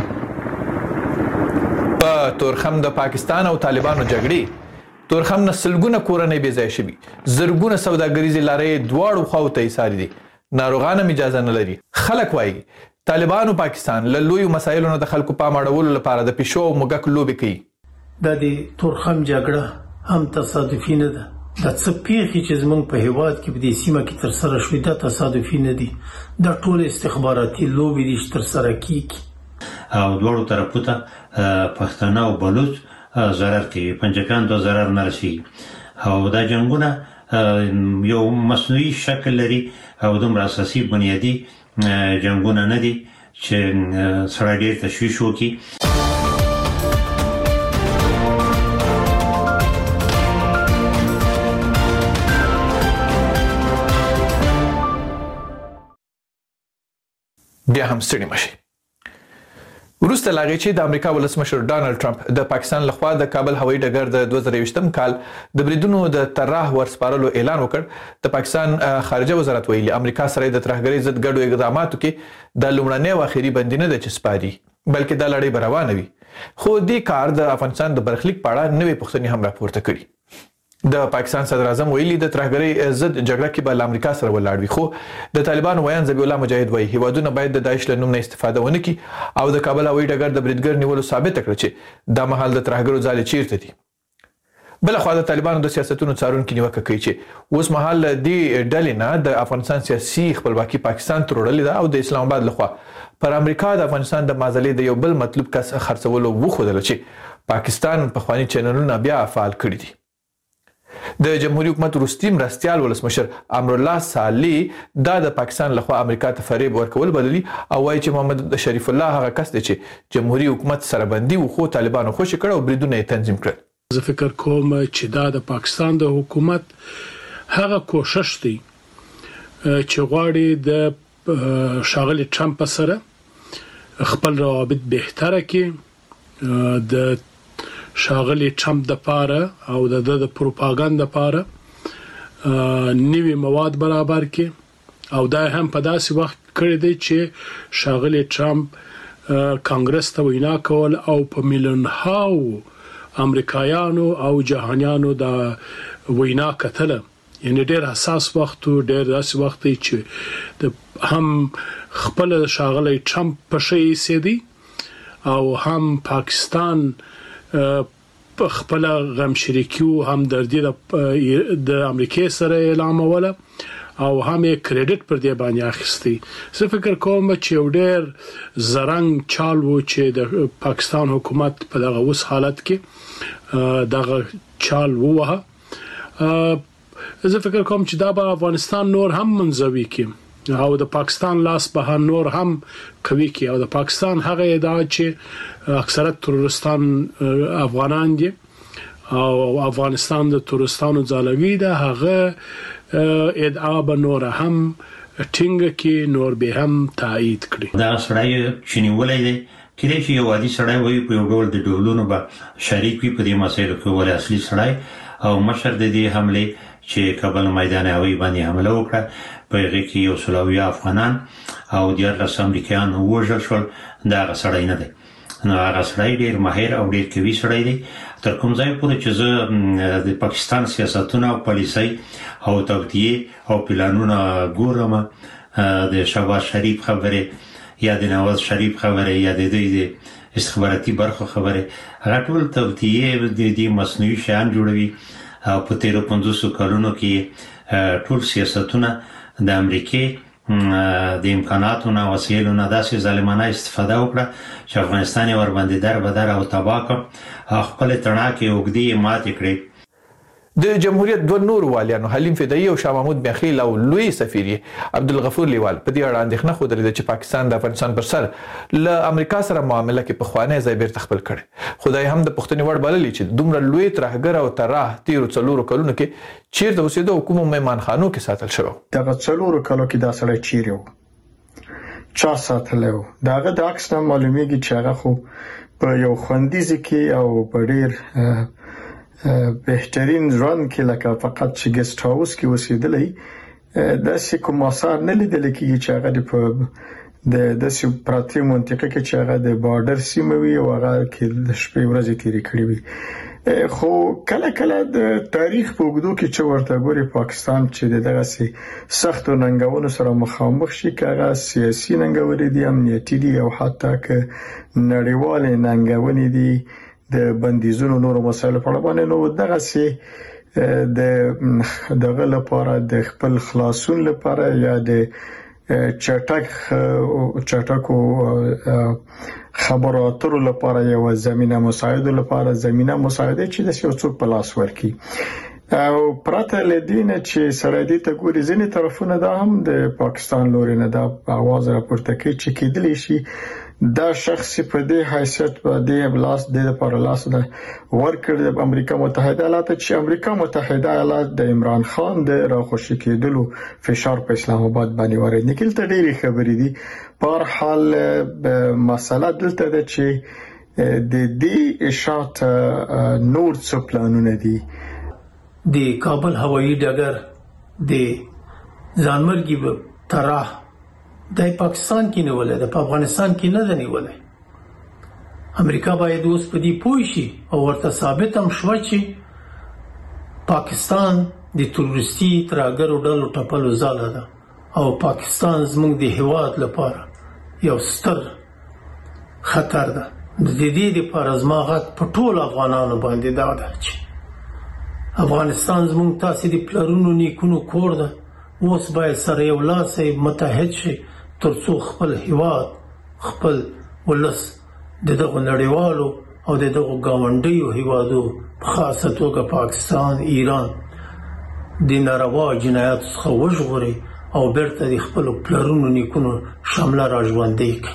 S10: په تورخم د پاکستان او طالبانو جګړې تورخم نه سلګونه کورنۍ بې ځای شوي، زرګونه سوداګریزې لارې دواړو خواو ته ایسارې دي، ناروغان هم اجازه نه لري. خلک وایي طالبانو پاکستان له لویو مسایلو نه د خلکو پام اړولو لپاره د پیشو او موږک لوبې کوي.
S16: دا د تورخم جګړه هم تصادفي نه ده. دا څه پیښې چې زموږ په هیواد کې په دې سیمه کې تر سره شوې دا تصادفي نه دي. دا ټول استخباراتي لوبې دي چې تر سره کیږي
S17: او دوړو طرفو ته پښتانه او بلوچ ضرر کوي، پنجکان ته ضرر نه رسیږي او دا جنگونه یو مصنوعي شکل لري او دومره اساسي بنیادی جنگونه نه دي چې سره ډېر تشویش وکړي.
S10: بیا هم ستړي مشي. وروسته لاغې چې د امریکا ولسمشر ډانلډ ټرمپ د پاکستان لخوا د کابل هوایي ډګر د 2020م کال د بریدونو د طراح ورسپارلو اعلان وکړ، د پاکستان خارجه وزارت ویلي امریکا سره د ترهګرۍ ضد ګډو اقداماتو کې د لومړنۍ او اخري بندي نه ده چې سپاري، بلکې دا لړۍ به روانه وي. خو دې کار د افغانستان د برخلیک په اړه نوې پوښتنې هم راپورته کړي. د پاکستان صدر اعظم ویلي د ترهګرۍ ضد جګړه کې به له امریکا سره ولاړ وي، خو د طالبانو ویان ذبیح الله مجاهد وایي هیوادونه باید د داعش له نوم نه استفاده ونه کړي او د کابل هوایي ډګر د بریدګر نیولو ثابت کړ چې دا مهال د ترهګرو ځالې چیرته دي. بلخوا د طالبانو د سیاستونو څارونکي نیوکه کوي چې اوس مهال دې ډلې نه د افغانستان سیاسي خپلواکي پاکستان ته وړلې ده او د اسلام آباد لخوا پر امریکا د افغانستان د معضلې د یو بل مطلوب کس خرڅولو وښودل چې پاکستان پخواني چینلونه بیا فعال کړي دي. د جمهوریت حکومت وروستي مرستیال ولسمشر امرالله صالح دا د پاکستان لخوا امریکا ته فریب ورکول بللي او وایي چې محمد شریف الله هغه کس دی چې جمهوریت حکومت سره بندي و خو طالبانو خوشي کړ او بریدونه یې تنظیم کړل.
S12: زه فکر کوم چې دا د پاکستان د حکومت هغه کوشش دی چې غواړي د ښاغلي ټرمپ سره خپل روابط بهتره کړي، د ښاغلي ټرمپ د پاره او د پروپاګاندا پاره نوي مواد برابر کړي او دا هم په داسې وخت کړی دی چې ښاغلي ټرمپ کانګرس ته وینا کول او په میلیون هاو امریکایانو او جهانیانو دا وینا کتله، یعنی ډېر حساس وخت او ډېر داسې وخت دی چې هم خپل ښاغلي ټرمپ په شی سيدي او هم پاکستان په خپل غم شریکیو هم د امریکای سره اعلانوله او هم یې کریډټ پر دې باندې اخیستی. زه فکر کوم چې یو ډېر زرنګ چال و چې د پاکستان حکومت په دغه اوس حالت کې دغه چال ووهه. زه فکر کوم چې دا به افغانستان نور هم منزوي کړي او د پاکستان لاس به نور هم کوي کې او د پاکستان هغه ادعا چې اکثریت تروریستان افغانان دي او افغانستان د تروریستانو ځالګي ده، هغه ادعا به نور هم ټینګ کې نور به هم تایید کړي.
S17: دا سړی چې نیولای دی کله چې یو عادي سړی وي په یو ډول د ډولونو به شریک وي په دې مسایلو کې، ولې اصلي سړی او مشر د دې حمله چې کابل میدان هوایي باندې حمله وکړه په هغه کې یو سلوي افغانان او د امریکایان وژل شول، دا غسړی نه دی. نو هغه سړی ډیر ماهر او ډیر قوي سړی دی. تر کوم ځای پورې چې زه د پاکستان سیاستونه او پالیسي او توطئه او پلانونه ګورم، د شهباز شریف خبره یا د نواز شریف خبره یا د دې استخباراتي برخه خبره، هغه ټول توطئه د دې مصنوعي شیان جوړوي او په 13-15 کلونو کې ټول سیاستونه د امریکای د امکاناتو او وسایلو نه داسې ظالمانه استفاده وکړه چې افغانستان ور باندې در بدر او تباہ کړ، خپل تڼاکې وګړي مات کړي.
S10: د جمهوریت دوه نور والیانو حلیم فدایي او شاه محمود میاخیل او لوی سفیر عبدالغفور لیوال په دې اړه اندېښنه خوده چې پاکستان د افغانستان پر سر له امریکا سره معامله کې په خوانه ځای بیرته خپل کړي. خدای هم د پښتني وړ بللی چې دومره لوی ترهګر او طرح 13 کلونو کې چیرته اوسېدو او کوم میمانخانو کې ساتل شو.
S13: دغه 4 کلو کې دا سړی چیرې و، چا ساتلو. داغه د عکس نه معلومیږي چې هغه خو په یو خوندیز کې او په ډیر بهترین ژوند کې لکه فقط چې ګست هاوس کې اوسېدلې، د کوم اثر نه لیدل کېږي چې هغه د پراتې منطقه کې چې هغه د بارډر سیمه وي او هغه کې د شپې ورځې تیرې کړې وي. خو کله کله د تاریخ په اوږدو کې چې ورته ګوري پاکستان چې دغه سخت ننګونو سره مخامخ شي، کاغه سیاسي ننګونې دي، امنیتي دي او حتی که نړیوال ننګونې دي د بندیزونو نورو مسایلو په اړه باندې، نو دغه سي دغه لپاره د خپل خلاصون لپاره یا د چټکو خبرو اترو لپاره یو زمينه مساعده لپاره زمينه مساعده چې د سیاست په لاس ورکي او پراته لدینه چې سره دې ته ګوري ځینې طرفونه دا هم د پاکستان لوري نه دا आवाज راپورته کوي چې کېدلی شي دا شخصي په دې حیثیت باندې بلاس د لپاره لاس ده ورکړ د امریکا متحده ایالات چې امریکا متحده ایالات د عمران خان د راخوشي کېدلو فشار په اسلام آباد باندې وارد نکړ. ته ډېری خبرې دي په هر حال مسله دلته ده چې د دې اشاعت نور څه پلانونه دي.
S16: د کابل هوایي ډګر د ځانمرګي طرح د پاکستان کې نه ولې د افغانستان کې نه دی ولې. امریکا باید اوس په دې پوه شي او ورته ثابت هم شوه چې پاکستان د تروریستي ترهګرو ډلو ټپلو ځاله ده او پاکستان زموږ د هیواد لپاره یو ستر خطر ده. د دې لپاره زما غږ په ټول افغانانو باندې دا ده چې افغانستان زموږ تاسې د پلرونو نیکونو کور ده. اوس باید سره یو لاس متحد شي ترڅو خپل هیواد خپل ولس د دغو نړیوالو او د دغو ګاونډیو هیوادو په خاصه توګه پاکستان ایران د ناروا جنایاتو څخه وژغوري او بیرته د خپلو پلرونو نیکونو شمله راژوندۍ کړي.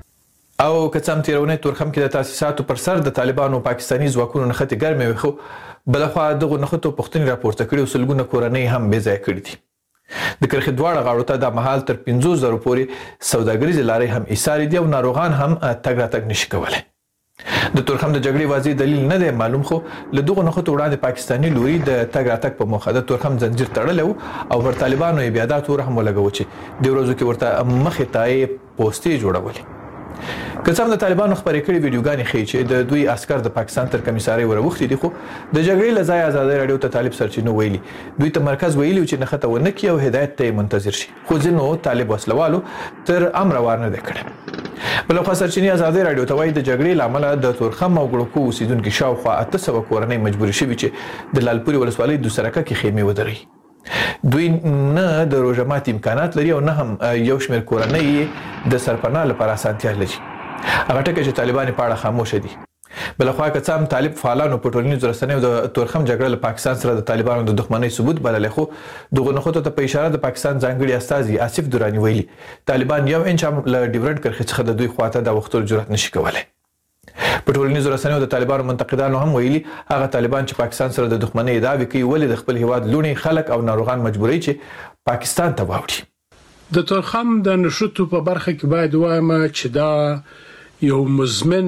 S10: او که څه هم تېرونی تورخم کې د تاسیساتو پر سر د طالبانو پاکستاني ځواکونو نښتې ګرمې وي، خو بلخوا دغو نښتو پوښتنې راپورته کړي او سلګونه کورنۍ هم بې ځایه کړي دي. د کرښې دواړه غاړو ته د مهال تر 50,000 پورې سوداګریزې لارې هم ایسارې دي او ناروغان هم تګ راتګ نشي کولی. د تورخم د جګړې واضح دلیل نه دی معلوم، خو له دغو نښتو وړاندې پاکستاني لوري د تګ راتګ په موخه د تورخم زنجیر تړلی او پر طالبانو یې بیا دا تور هم ولګوه چې د ورځو کې ورته مخې ته یې پوستې جوړولې. که څه هم د طالبانو خپرې کړي ویډیوګانې ښیي چې د دوی عسکر د پاکستان تر کمیسارۍ وراوښتي دي، خو د جګړې له ځایه ازادۍ راډیو ته طالب سرچینو ویلي دوی ته مرکز ویلي چې نښته ونه کړي او هدایت ته یې منتظر شي، خو ځینو طالب وسلوالو تر امره وار نه دی کړی. بلخوا سرچینې ازادۍ راډیو ته وایي د جګړې له امله د تورخم او ګړکو اوسیدونکي شاوخوا 800 کورنۍ مجبورې شوي چې د لالپورې ولسوالۍ دوسرکه کې خیمې ودروي. دوی نه د روژه ماتي امکانات لري او نه هم یو شمېر کورنۍ د سرپناه لپاره اسانتیا لري. هغه ټکي چې طالبان په اړه خاموشه دي. بلخوا که څه هم طالب فعالانو په ټولنیزو رسنیو د تورخم جګړه له پاکستان سره د طالبانو د دښمنۍ ثبوت بللی، خو دغو نښتو ته په اشاره د پاکستان ځانګړي استازي آصف دراني ویلي طالبان یو انچ هم له ډیورنډ کرښې څخه د دوی خواته د اوښتلو جرأت نشي کولی. په ټولنیزو رسنیو د طالبانو منتقدانو هم ویلي هغه طالبان چې پاکستان سره د دښمنۍ ادعاوې کوي ولې د خپل هیواد لوڼې خلک او ناروغان مجبوروي چې پاکستان ته واوړي.
S12: د تورخم د نښتو په برخه کې باید وایم چې دا یو مزمن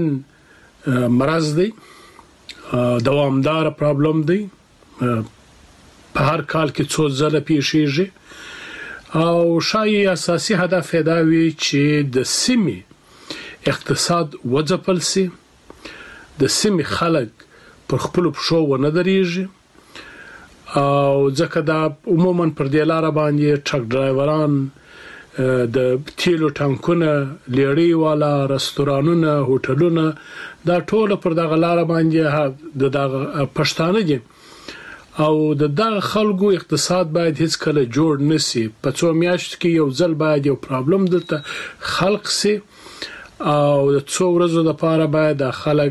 S12: مرض دی، دوامدار پرابلم دی، په هر کال کې څو ځله پیښیږي او شایي اساسي هدف یې دا وي چې د سیمې اقتصاد وځپل سي، د سیمې خلک پر خپل پښو ونه درېږي او ځکه دا عموما پر دې لار باندې ټرک ډرایوران، د تیلو ټانکونه، لیړۍ والا، رستورانونه، هوټلونه، دا ټول پر دغه لار باندې د دغه پښتانه دي او د دغه خلکو اقتصاد باید هیڅ کله جوړ نشي. په څو میاشت کې یو ځل باید یو پرابلم دلته خلق سي او د څو ورځو لپاره باید د خلک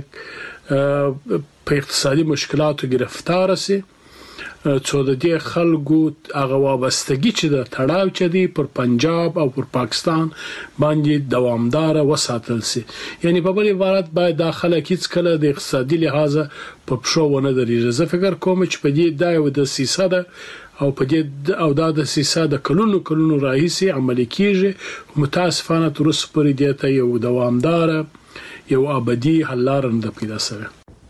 S12: په اقتصادي مشکلاتو گرفتار سي څو د دې خلکو هغه وابستګي چې د تړاو چې دی پر پنجاب او پر پاکستان باندې دوامدار وساتل سي. یعنی په بل عبارت باید د خلک هیڅ کله د اقتصادي لحاظ په پښو ونه درېږي. زه فکر کوم چې په دې دا یو د سیاست او په دې او د سیاست د کلونو راهیسي عملي کیږي. متاسفانه تر اوسه پورې دې ته یو دوامدار یو ابدي حل لار نه پیدا شوه.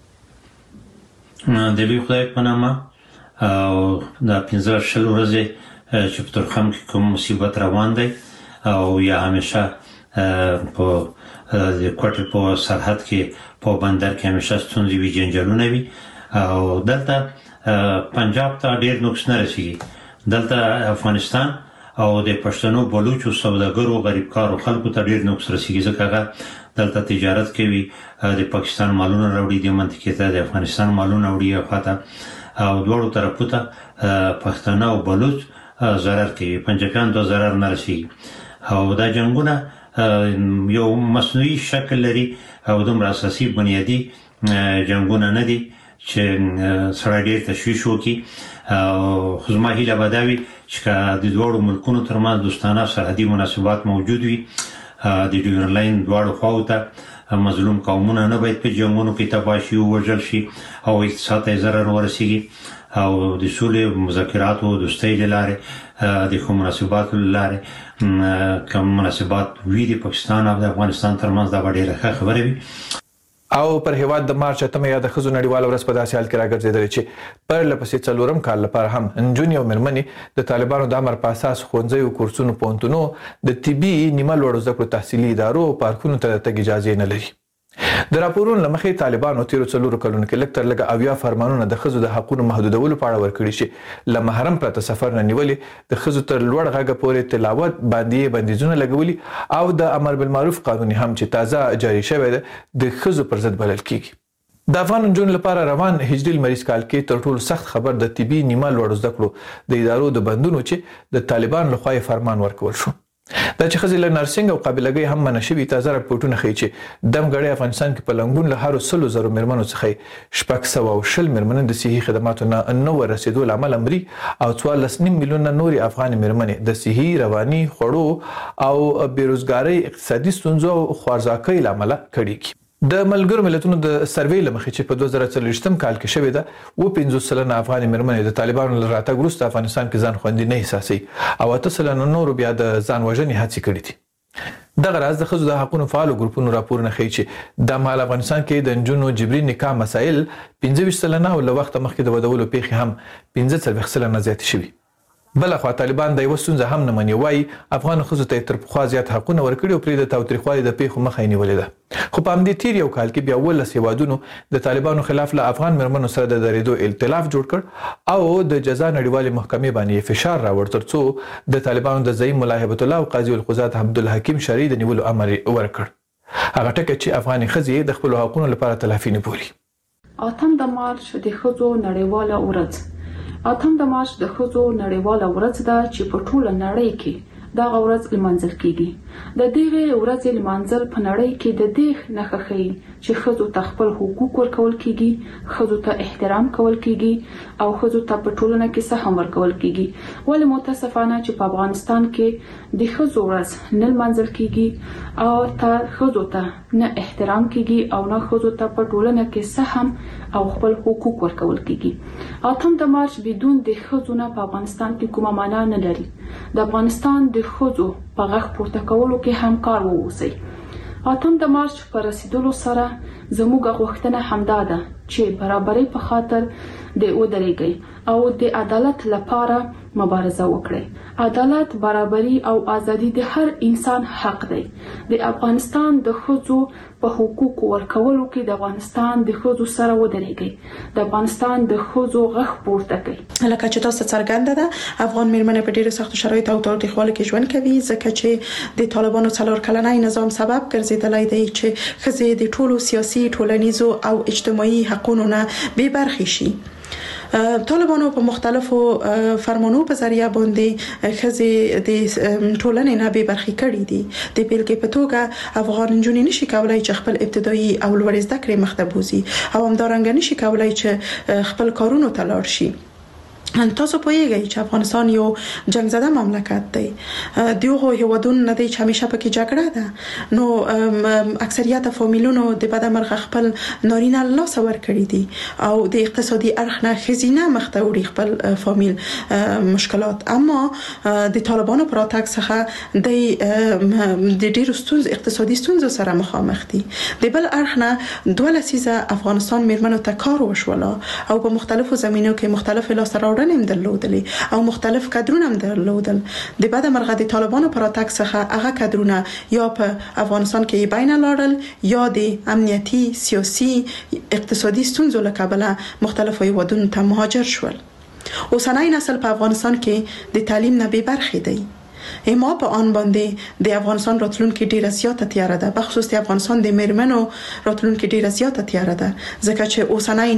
S17: د لوی خدای په نامه او دا 15 ورځې چې په تورخم کې کوم مصیبت روان دی او یا همیشه په د کوټې په سرحد کې په بندر کې همیشه ستونزې وي، جنجالونه وي او دلته پنجاب ته ډېر نقص نه رسیږي. دلته افغانستان او د پښتنو بلوچو سوداګرو غریبکارو خلکو ته ډېر نقص رسیږي ځکه هغه دلته تجارت کوي، د پاکستان مالونه راوړي د منطقې ته، د افغانستان مالونه وړي خواته او دوړو طرفو ته پښتانه او بلوچ ضرر کوي، پنجابیان ته ضرر نه رسیږي او دا جنگونه یو مصنوعي شکل لري او دومره اساسي بنیادی جنگونه نه دي چې سره ډېر تشویش وکړي. خو زما هیله به دا وي چې د دوړو ملکونو ترمنځ دوستانه سرحدي مناسبات موجود وي، د ډیورنډ لاین دواړو خواو ته مظلوم قومونه نه باید په جنگونو کې تباه شي او وژل شي او اقتصاد ته ضرر ورسیږي او د سولې مذاکراتو او دوستۍ لاره د ښه مناسباتو لاره کوم مناسبات وی د پاکستان او د افغانستان ترمنځ دا ډېره ښه خبره وي.
S10: او پر هیواد د مارچ 8 یا د ښځو نړیواله ورځ په داسې حال کې راګرځېدلې چې پر لپسې څلورم کال لپاره هم نجونې او مېرمنې د طالبانو د امر په اساس ښوونځیو، کورسونو، پوهنتونونو، د طبي نیمه لوړو زده کړو تحصیلي ادارو او پارکونو ته د تګ اجازه نه لري. د راپورونو لمخې طالبانو تیرو 4 کلونو کې لکتر لګه اویا فرمانونه د خزو د حقوقو محدودولو په اړه ورکړي چې لمحرم پرته سفر نه نیولې د خزو تر لوړ غږه پورې تلاوت باندې بندیزونه لګولي او د امر بالمعروف قانون هم چې تازه جاری شوی دی د خزو پر ضد بلل کیږي د افغان جون لپاره روان هجري المریض کال کې تر ټولو سخت خبر د طبي نیمه لوړ زده کړو د ادارو د بندونو چې د طالبان لخوا فرمان ورکول شو دا چې خزي له نرسنګ او قابلګۍ هم منشبي تازه راپورټونه ښیي چې دمګړی افغانستان کې په لنګون له هر 100,000 مرمنو څخه 620 مرمنو د صحي خدماتو نه نو رسیدو لامل امري او 14.5 میلیونه نوري افغان مرمنې د صحي رواني خوړو او بیروزګاری اقتصادي ستونزو او خوارځواکۍ لامل کړي د ملګرو ملتونو د سروې لمخې چې په 2023 کال کې شوې ده و 15 افغان مرمنې د طالبانو له راتګ وروسته افغانستان کې ځان خوندي نه احساسي او 8 نور بیا د ځان وژنې هڅې کړې دي دغه راز د خزو د حقوقو فعالو ګروپونو راپورونه ښیي چې د مال افغانستان کې د نجونو جبري نکاح مسایل 25 او له وخت مخکې د ودولو پیښې هم 15 زیات شوي بل خو طالبان د وسونځ هم نه مني وای افغان خزو ته تر پخوا زیات حقونه ورکړي او پرې د تاوتریخوالي د پیښو مخه نیولې ده خو په همدې تیر یو کال کې بیا ول سیوادونو د طالبانو خلاف له افغان مرمنو سره د درېدو ائتلاف جوړ کړ او د جزا نړیوالې محکمې باندې فشار راوړ ترڅو د طالبانو د زعیم ملا هیبت الله او قاضي القضات عبدالحکیم شری د نیولو امر ورکړ هغه ټکه چې افغاني خزي د خپل حقوقو لپاره تلافي نه بولي
S14: اتم د مارچ د خزو نړیواله ورځ اتم د مارچ د خزو نړیواله ورځ ده چې په ټوله نړۍ کې دا ورځ لمانځل کیږي د دې ورځې لمانځل په نړۍ کې د دې نه ښخي چې خزو ته خپل حقوق ورکول کیږي خزو ته احترام کول کیږي او خزو ته په ټولنه کې سهم ورکول کیږي ولې متاسفانه چې په افغانستان کې د خزو ورځ نه لمانځل کیږي او ته خزو ته نه احترام کیږي او نه خزو ته په ټولنه کې سهم او خپل حقوق ورکول کیږي اتم د مارچ بدون د خزو نه په افغانستان کې کومه معنا نه لري د افغانستان د خزو په غږ پورته کولو کې همکار ووسی اتم د مارچ پر رسیدلو سره زموږ غوښتنه همدا ده چې برابرۍ په خاطر د ودرېږي او د عدالت لپاره مبارزه وکړي عدالت برابرۍ او ازادي د هر انسان حق دی د افغانستان د خزو په حقوق ورکولو کې د افغانستان د خزو سره ودرېږي د افغانستان د خزو غږ پورته کوي
S15: لکه چې تاسو څرګنده ده افغان میرمنې په ډیرو سختو شرایطو او تاوتریخوالي کې ژوند کوي ځکه چې د طالبانو څلور کلنۍ نظام سبب ګرځیدلی دی چې ښځې د ټولو سیاسي ټولنیزو او اجتماعي حقوقو نه بې برخې شي طالبانو په مختلفو فرمانونو په ذریعہ باندې ښځې د ټولنې نه بې برخې کړې دي د بیلګې په توګه افغان نجونې نشي کولای چې خپل ابتدایي او لوړ زده کړې مخته بوزي او همدارنګه نشي کولای چې خپل کارونو ته لاړ شي تاسو پوهیږئ چې افغانستان یو جنگ زده مملکت دی دیغه هیوادون نه دی چې همیشه پکې جګړه ده نو اکثریت فامیلونو د بدمرغ خپل نارینه لاس ور کړی دي او د اقتصادي اړخ نه خزینه مخته وړي خپل فامیل مشکلات اما د طالبانو پراتګ څخه د ډیرو ستونزو اقتصادي ستونزو سره مخامخ دي د بل اړخ نه دوه لسیزه افغانستان میرمنو ته کار وشولا او په مختلفو زمینو کې مختلف لاسته هم درلودلې او مختلف کادرونه هم درلودل د بعد مرغه د طالبانو پر اتاک څخه هغه کادرونه یا په افغانستان کې بین لاړل یا د امنیتي سیاسي اقتصادي ستونزو له کبله مختلفو هیوادونو ته مهاجر شول اوسنۍ نسل په افغانستان کې د تعلیم نه بې برخې دی اما په آن باندې د افغانستان راتلونکي ډیره زیاته تیاره ده بخصوص د افغانستان د میرمنو راتلونکي ډیره زیاته تیاره ده ځکه چې اوسنۍ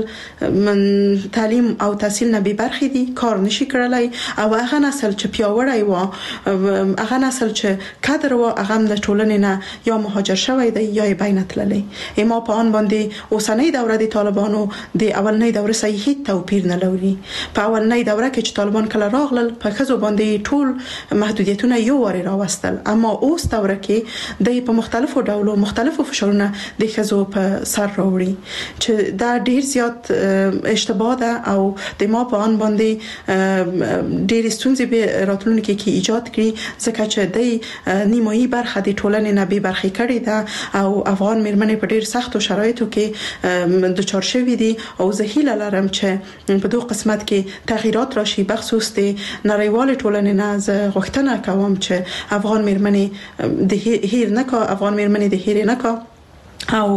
S15: نسل تعلیم او تحصیل نه بې برخې دي کار نشي کړلای او هغه نسل چې پیاوړی و هغه نسل چې کادر و هغه د ټولنې نه یا مهاجر شوی دی یا بین تللی اما په آن باندې اوسنۍ دوره د طالبانو د اولنۍ دوره سره هیڅ توپیر نه لري په اولنۍ دوره کې چې طالبان کله راغلل په خزو باندې ټول محدودیتونه یو وری راوستل اما اوس دوره کې د په مختلفو ډولو مختلفو فشارونه د خزو په سر راوړي چې دا ډیر زیات اشتباه ده او د ما په ان باندې ډیر ستونزې به راتلونکي کې ایجاد کړي ځکه چې د نیمایي برخه د ټولنې نه بې برخې کړي ده او افغان میرمنې په ډیر سختو شرایطو کې د چارشوي دي او زه هیله لرم چې په دوه قسمت کې تغیرات راشي بخصوص د نړیوال ټولنې نه غوښتنه کوم چې افغان میرمنې د هیر نه کا افغان میرمنې د هیر نه کا او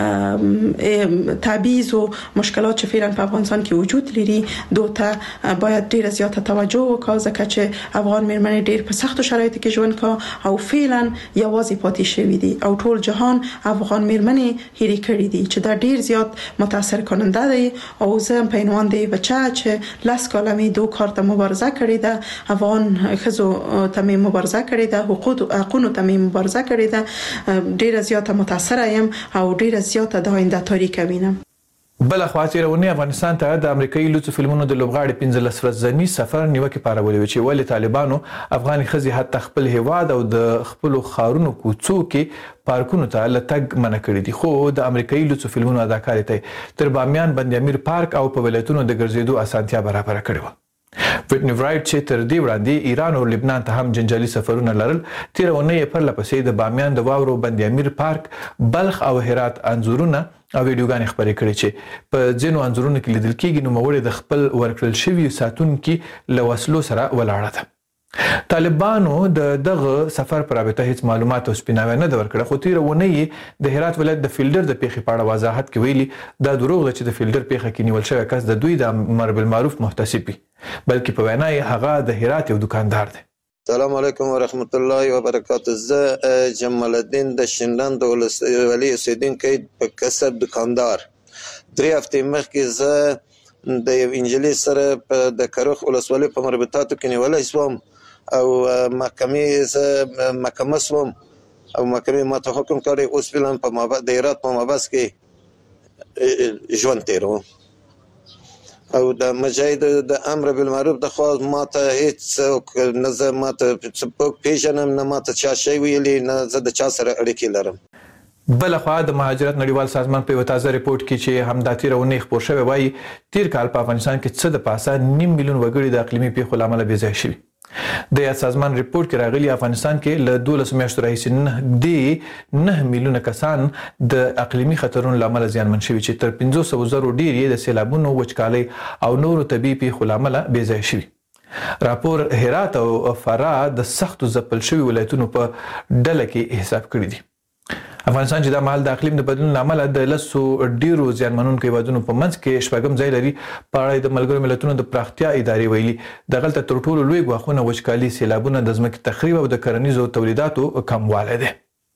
S15: تعبیز او مشکلات چې فعلا په افغانستان کې وجود لري دوته باید ډیره زیاته توجه وکړو ځکه چې افغان مېرمنې ډیر په سختو شرایطو کې ژوند کوي او فعلا یوازې پاتې شوی دي او ټول جهان افغان مېرمنې هېرې کړې دي چې دا ډیر زیات متاثر کننده دی او زه په عنوان دی بچا چې لاس کلمې دوه کار ته مبارزه کړې ده افغان خزو ته مبارزه کړې ده حقوقو ته مبارزه کړې ده ډیر زیاته متاثر یم او ډیره زیاته د آینده تاریخ وینم.
S10: بل خواته رونی افغانستان ته د امریکایي لوڅ فلمونو د لوبغاړي 15 ورځنی سفر نیوکه پارولې چې ولې طالبانو افغاني خزي حتی خپل هواد او د خپل خارونو کوڅو کې پارکونو ته لټګ منع کړی دي خو د امریکایي لوڅ فلمونو اداکار ته تر بامیان بند امیر پارک او په ولایتونو د ګرځېدو اسانتیا برابر کړې و. ویټنی ورایټ چې تر دې وړاندې ایران او لبنان ته هم جنجالي سفرونه لرل تیر اونۍ پر لپسې د بامیان د واورو بند امیر پارک بلخ او هرات انځورونه او ویډیوګانې خبرې کړې چې په ځینو انځورونو کې لیدل کېږي نو موري د خپل ورکړل شوی ساتونکو لوسلو سره ولاړه ده. طالبانو دغه سفر پر رابطه هیڅ معلومات او سپیناوی نه ورکړه خو تیر اونۍ د هرات ولایت د فیلډر د پیښې په اړه وضاحت کې ویلي دا دروغ ده چې د فیلډر پیښه کې نیول شوی کس د دوی د امر بالمعروف محتسب وي بلکې په وینا یې هغه د هرات یو دکاندار دی.
S18: السلام علیکم ورحمت الله وبرکاته. زه جمال الدین د شینلاند ولسوالۍ اوسیدونکی په کسب دکاندار 3 هفتې مخکې زه د یو انجلۍ سره په د کروخ ولسوالۍ په مربوطاتو کې نیولی شوم او محکمه شوم او محکمې ماته حکم کړی اوس فعلا په د هرات په مابس کې ژوند تیروم او د مجاهد د امر بالمعروف د خوا ماته هیڅ نه زه ماته څوک پیژنم نه ماته چا شی ویلي نه زه د چا سره اړیکې لرم.
S10: بلخوا د مهاجرت نړیوال سازمان په یو تازه ریپورت کې چې همدا تیر اونۍ خپور شوی وایي تیر کال په افغانستان کې څه د پاسه 9 میلیون وګړي د اقلیمي پیښو له امله بېځایه شوي. د یاد سازمان ریپورت کې راغلي افغانستان کې له 12 میاشتو راهیسې 9 میلیونه کسان د اقلیمي خطرونو له امله زیانمن شوي چې تر 500,000 ډیر یې د سیلابونو وچکالۍ او نورو طبیعي پیښو له امله بېځایه شوي. راپور هرات او فراه د سختو ځپل شوي ولایتونو په ډله کې حساب کړي دي. افغانستان چې د مهال د اقلیم د بدلون لامل د لسو ډیرو زیانمنونکو هیوادونو په منځ کې شپږم ځای لري په اړه د ملګرو ملتونو د پراختیا ادارې ویلي دغلته تر ټولو لوی ګواښونه وچکالي سیلابونه د ځمکې تخریب او د کرنیزو تولیداتو کموالی دی.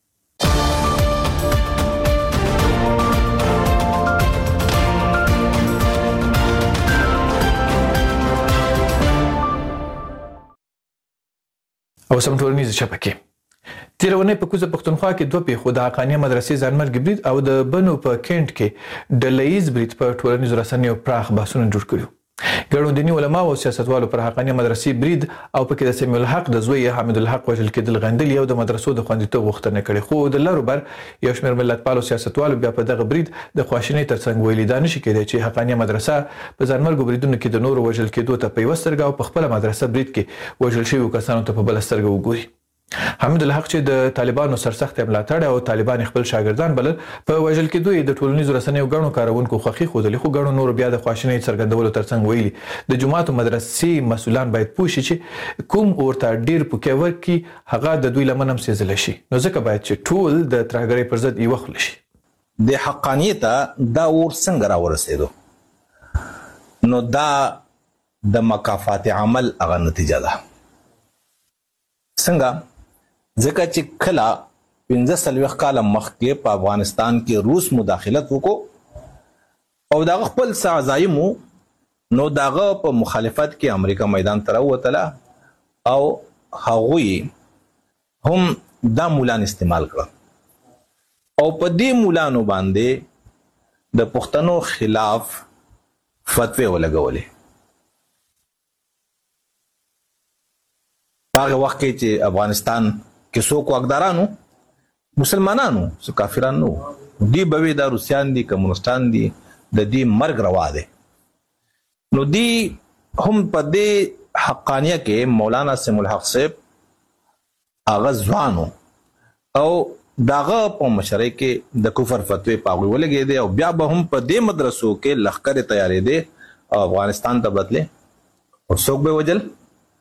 S10: او سم ټولنیزې شبکې تیر اونۍ په کوزه پښتونخوا کې دوه پیښو د حقانیه مدرسې ځانمرګي برید او د بنو په کینټ کې ډلهییز برید په ټولنیزو رسنیو پراخ بحثونه جوړ کړي. ګڼو دیني علما او سیاستوالو پر حقانیه مدرسې برید او پکې د سمیع الحق د زوی حامد الحق وژل کېدل غندلي او د مدرسو د خوندیتوب غوښتنه کړې خو د لارو بر یو شمېر ملتپالو سیاستوالو بیا په دغه برید د خواشینۍ ترڅنګ ویلي دا نشي کېدای چې حقانیه مدرسه په ځانمرګو بریدونو کې د نورو وژل کېدو ته په یوه سترګه او په خپله مدرسه برید کې وژل شویو کسانو ته په بله سترګه وګوري. حامد الحق چې د طالبانو سرسخت ملاتړ او طالبان خپل شاګردان بلل په وژل کېدو یې د ټولنیزو رسنیو ګڼو کارونکو خوښي ښودلې خو ګڼو نورو بیا د خواشینۍ څرګندولو ترڅنګ ویلي د جوماتو مدرسې مسؤلان باید پوه شي چې کوم ورته ډیر پوکې ورکړي هغه د دوی لمن هم سېزلی شي نو ځکه باید چې ټول د ترهګرۍ پر ضد یوه خوله شي.
S19: د حقانیت دا اور څنګه راورسېدو نو دا د مکافات عمل هغه نتیجه ده څنګه ځکه چې کله 15 کاله مخکې په افغانستان کې روس مداخلت وکړو او دغه خپل څه عزایمو نو دغه په مخالفت کې امریکا میدان ته راوتله او هغوی هم دا مولان استعمال کړه او په دې مولانو باندې د پښتنو خلاف فتوی ولګولې. هغه وخت کې چې افغانستان کې څوک واکدارانو مسلمانانو څو کافران نو دی به دا روسیان دي کمونستان دي د دې مرګ روا دي نو دی هم په دې حقانیه کې مولانا سمیع الحق صاحب هغه ځوانو او داغه په مشرۍ کې د کفر فتوی پاغوي ولګي دي او بیا به هم په دې مدرسو کې لخر تیارې دي او افغانستان ته بدله او څوک به وجل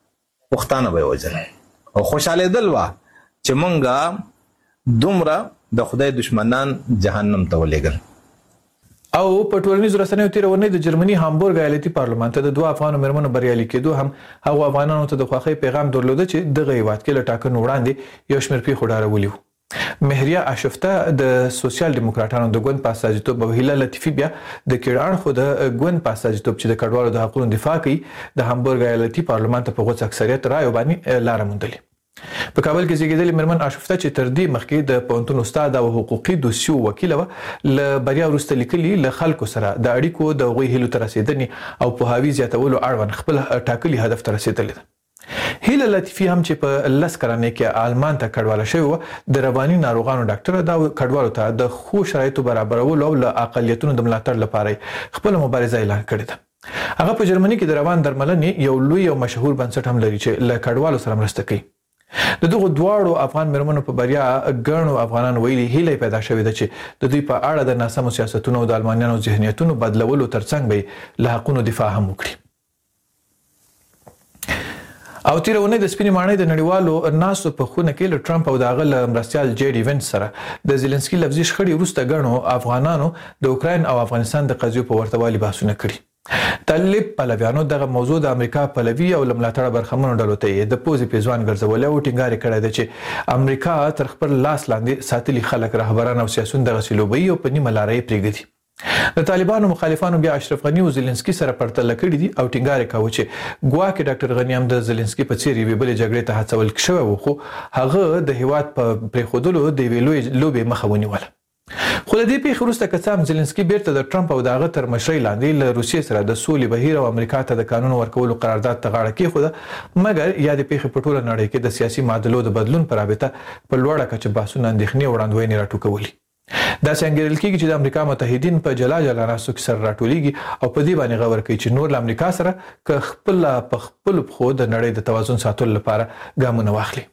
S19: پښتانه به وجل او خوشاله دل وا چې مونږه دومره د خدای دشمنان جهنم ته ولېږل.
S10: او په ټولنیزو رسنیو تیرونې د جرمني هامبورګ ایالتي پارلمان ته د 2 افغان مېرمنو بریالي کېدو هم هغه افغانانو ته د خوښۍ پیغام درلوده چې دغه هیواد کې له ټاکنو وړاندې یو شمېر پیښو ډارولي وو. مهریه اشفته د سوسیال دیموکراتانو د ګوند په استازیتوب او هیله لطیفي بیا د کېړان خو د ګوند په استازیتوب چې د کډوالو د حقوقو دفاع کوي د هامبورګ ایالتي پارلمان ته په غوڅ اکثریت رایو باندې لار موندلې. په کابل کې زیږیدلې مېرمن اشفته چې تر دې مخکې د پوهنتون استاد او حقوقي دوسیو وکیله وه له بریا وروسته لیکلي له خلکو سره د اړیکو د هغوی هیلو ته رسېدنې او پوهاوي زیاتولو اړوند خپل ټاکلي هدف ته رسېدلې ده. هیله لطیفي هم چې په 10 کلنۍ کې آلمان ته کډواله شوې وه د رواني ناروغانو ډاکټره دا کډوالو ته د ښو شرایطو برابرولو او له اقلیتونو د ملاتړ لپاره خپل مبارزه اعلان کړې ده. هغه په جرمني کې د روان درملنې یو لوی او مشهور بنسټ هم لري چې له کډوالو سره مرسته کوي. د دغه دواړو افغان مېرمنو په بریا ګڼو افغانان ویلي هیله پیدا شوې ده چې د دوی په اړه د ناسمو سیاستونو او د المانیانو ذهنیتونو بدلولو ترڅنګ به له حقونو دفاع هم وکړي. او تیرونه د سپینې ماڼۍ د نړیوالو ناسو په خونه کې له ټرمپ او د هغه له مرستیال جی ډي وینس سره د زيلنسکي لفظي شخړې وروسته ګڼو افغانانو د اوکراین او افغانستان د قضیو په ورتهوالي بحثونه کړي. طالب پلویانو دغه موضوع د امریکا پلوي او لملاتړ برخمنو ډلو ته د پوزي پیزوان ګرځول او ټینګار کړی دی چې امریکا تر خپل لاس لاندې ساتلي خلک رهبران او سیاسيون دغه سلوبي او په نیمه لارې پریږدي. د طالبانو مخالفانو بیا اشرف غنی او زيلنسکي سره پرتله کړی دي او ټینګار کاوه چې ګواکې ډاکټر غنی هم د زيلنسکي په څیر وی بل جګړې ته هڅول شوی و خو هغه د هیواد په پریخودلو د ویلوي لوبي مخه ونیوله. خو د دې پیښې وروسته که څه هم زيلنسکي بیرته د ټرمپ او د هغه تر مشرۍ لاندې له روسیې سره د سولې بهیر او امریکا ته د قانون ورکولو قرارداد ته غاړه کېښوده مګر یا د پیښې په ټوله نړۍ کې د سیاسي معادلو د بدلون په رابطه په لوړه کچه بحثونه اندېښنې او وړاندوینې راټوکولي. داسې انګېرل کېږي چې د امریکا متحدین په جلا جلا ناستو کې سره راټولېږي او په دې باندې غور کوي چې نور له امریکا سره که خپله په خپلو پښو د نړۍ د توازن ساتلو لپاره ګامونه واخلي.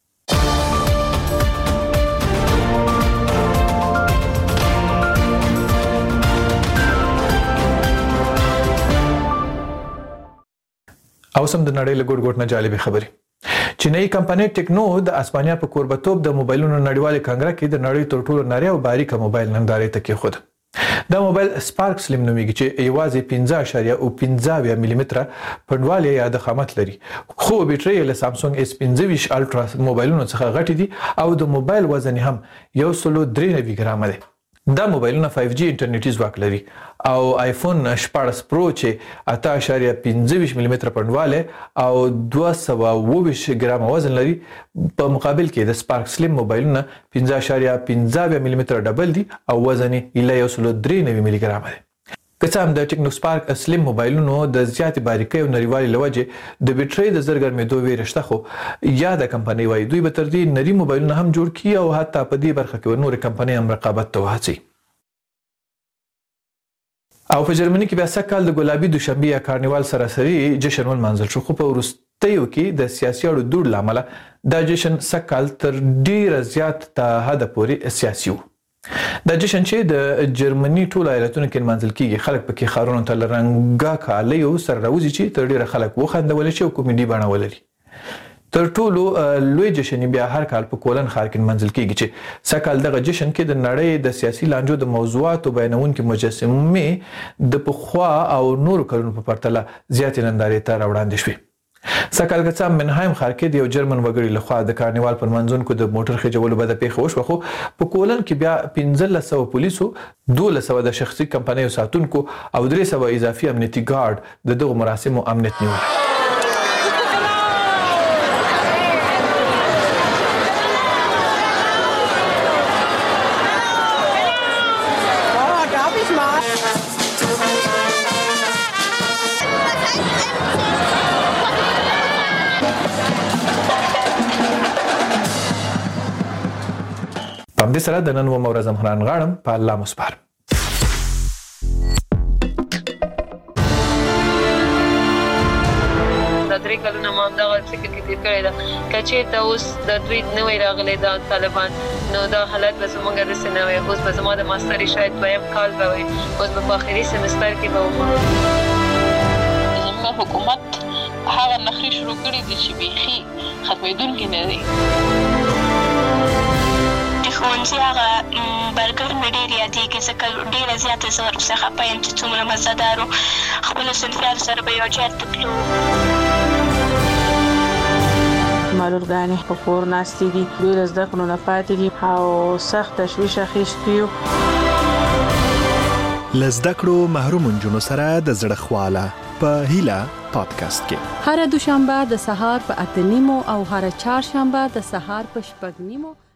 S10: او سم د نړۍ له ګوټ ګوټ نه جالبې خبرې. چینایي کمپنۍ ټیکنو د اسپانیا په کوربتوب د موبایلونو نړیوالې کنګره کې د نړۍ تر ټولو نری او باریکه موبایل نندارې ته کېښود. دا موبایل سپارک سلیم نومیږي چې یوازې 15.15 ملي متره پنډوالی یا ضخامت لري خو بیټرۍ له سامسونګ S25 الټرا موبایلونو څخه غټې دي او د موبایل وزن هم 193 ګرامه دی. دا موبایلونه 5G انټرنیټي ځواک لري او آیفون 14 پرو چې 8.25 ملي متره پنډواله او 220 ګرام وزن لري په مقابل کې د سپارک سلیم موبایلونه 15.15 ملي متره ډبل دي او وزن یې 193 ملي ګرام دی. که څه هم د ټیکنو سپارک سلیم موبایلونو د زیاتې باریکۍ او نریوالي له وجې د بیټرۍ د زر ګرمېدو ویره شته خو یا د کمپنۍ وایي دوی به تر دې نري موبایلونه هم جوړ کړي او حتی په دې برخه کې نورې کمپنۍ هم رقابت ته وهڅوي. او په جرمني کې بیا سږکال د ګلابي دوشنبې یا کارنیوال سراسري جشن ولمانځل شو خو په وروستیو کې د سیاسي اړو دوړ له امله دا جشن سږکال تر ډیره زیات ته حده پورې سیاسي و. دا جشن چې د جرمني ټولو ایالتونو کې لمانځل کېږي خلک پکې ښارونو ته له رنګه کالیو سره راوځي چې تر ډیره خلک وخندولی شي او کومیډي بڼه ولري. تر ټولو لوی جشن بیا هر کال په کولن ښار کې لمانځل کېږي چې سږکال دغه جشن کې د نړۍ د سیاسي لانجو د موضوعاتو بیانونکي مجسمې د پخوا او نورو کلونو په پرتله زیاتې نندارې ته راوړاندې شوې. سږکال که څه هم منهایم ښار کې د یو جرمن وګړي لخوا د کارنیوال پر منځونکو د موټر خېجولو بده پیښه وشوه خو په کولن کې بیا 1500 پولیسو 1200 د شخصي کمپنیو ساتونکو او 300 اضافي امنیتي ګارد د دغو مراسمو امنیت نیولی. په همدې سره د نن و ورځ همراهان غواړم په الله مو سپارم.
S20: دا 3 کلونه ما همدغه فکر کې تېر کړی ده که چېرته اوس د دوی نوی راغلی دا طالبان نو دا حالت به زموږ داسې نه وی. اوس به زما د ماستري شاید 2یم کال به وي اوس به په آخري سمستر کې به وم.
S21: زموږ حکومت هغه نخرې شروع کړي دي چې بیخي ختمېدونکي نه دي.
S2: ښوونځي هغه برګر مې ډېر یادېږي ځکه ډېره زیاته زه ورپسې خفه یم چې څومره مزهدار و. خپلو صنفیانو سره به یو ځای ته تلو.
S22: مالورګانې په کور ناستې دي، دوی له زده کړو نه پاتې دي او سخت تشویش اخیستی یو.
S23: له زده کړو محروم نجونو سره د زړه خواله په هیله پادکاسټ کې
S24: هر دوشنبه د سهار په 8:30 او هر چهارشنبه د سهار په 6:30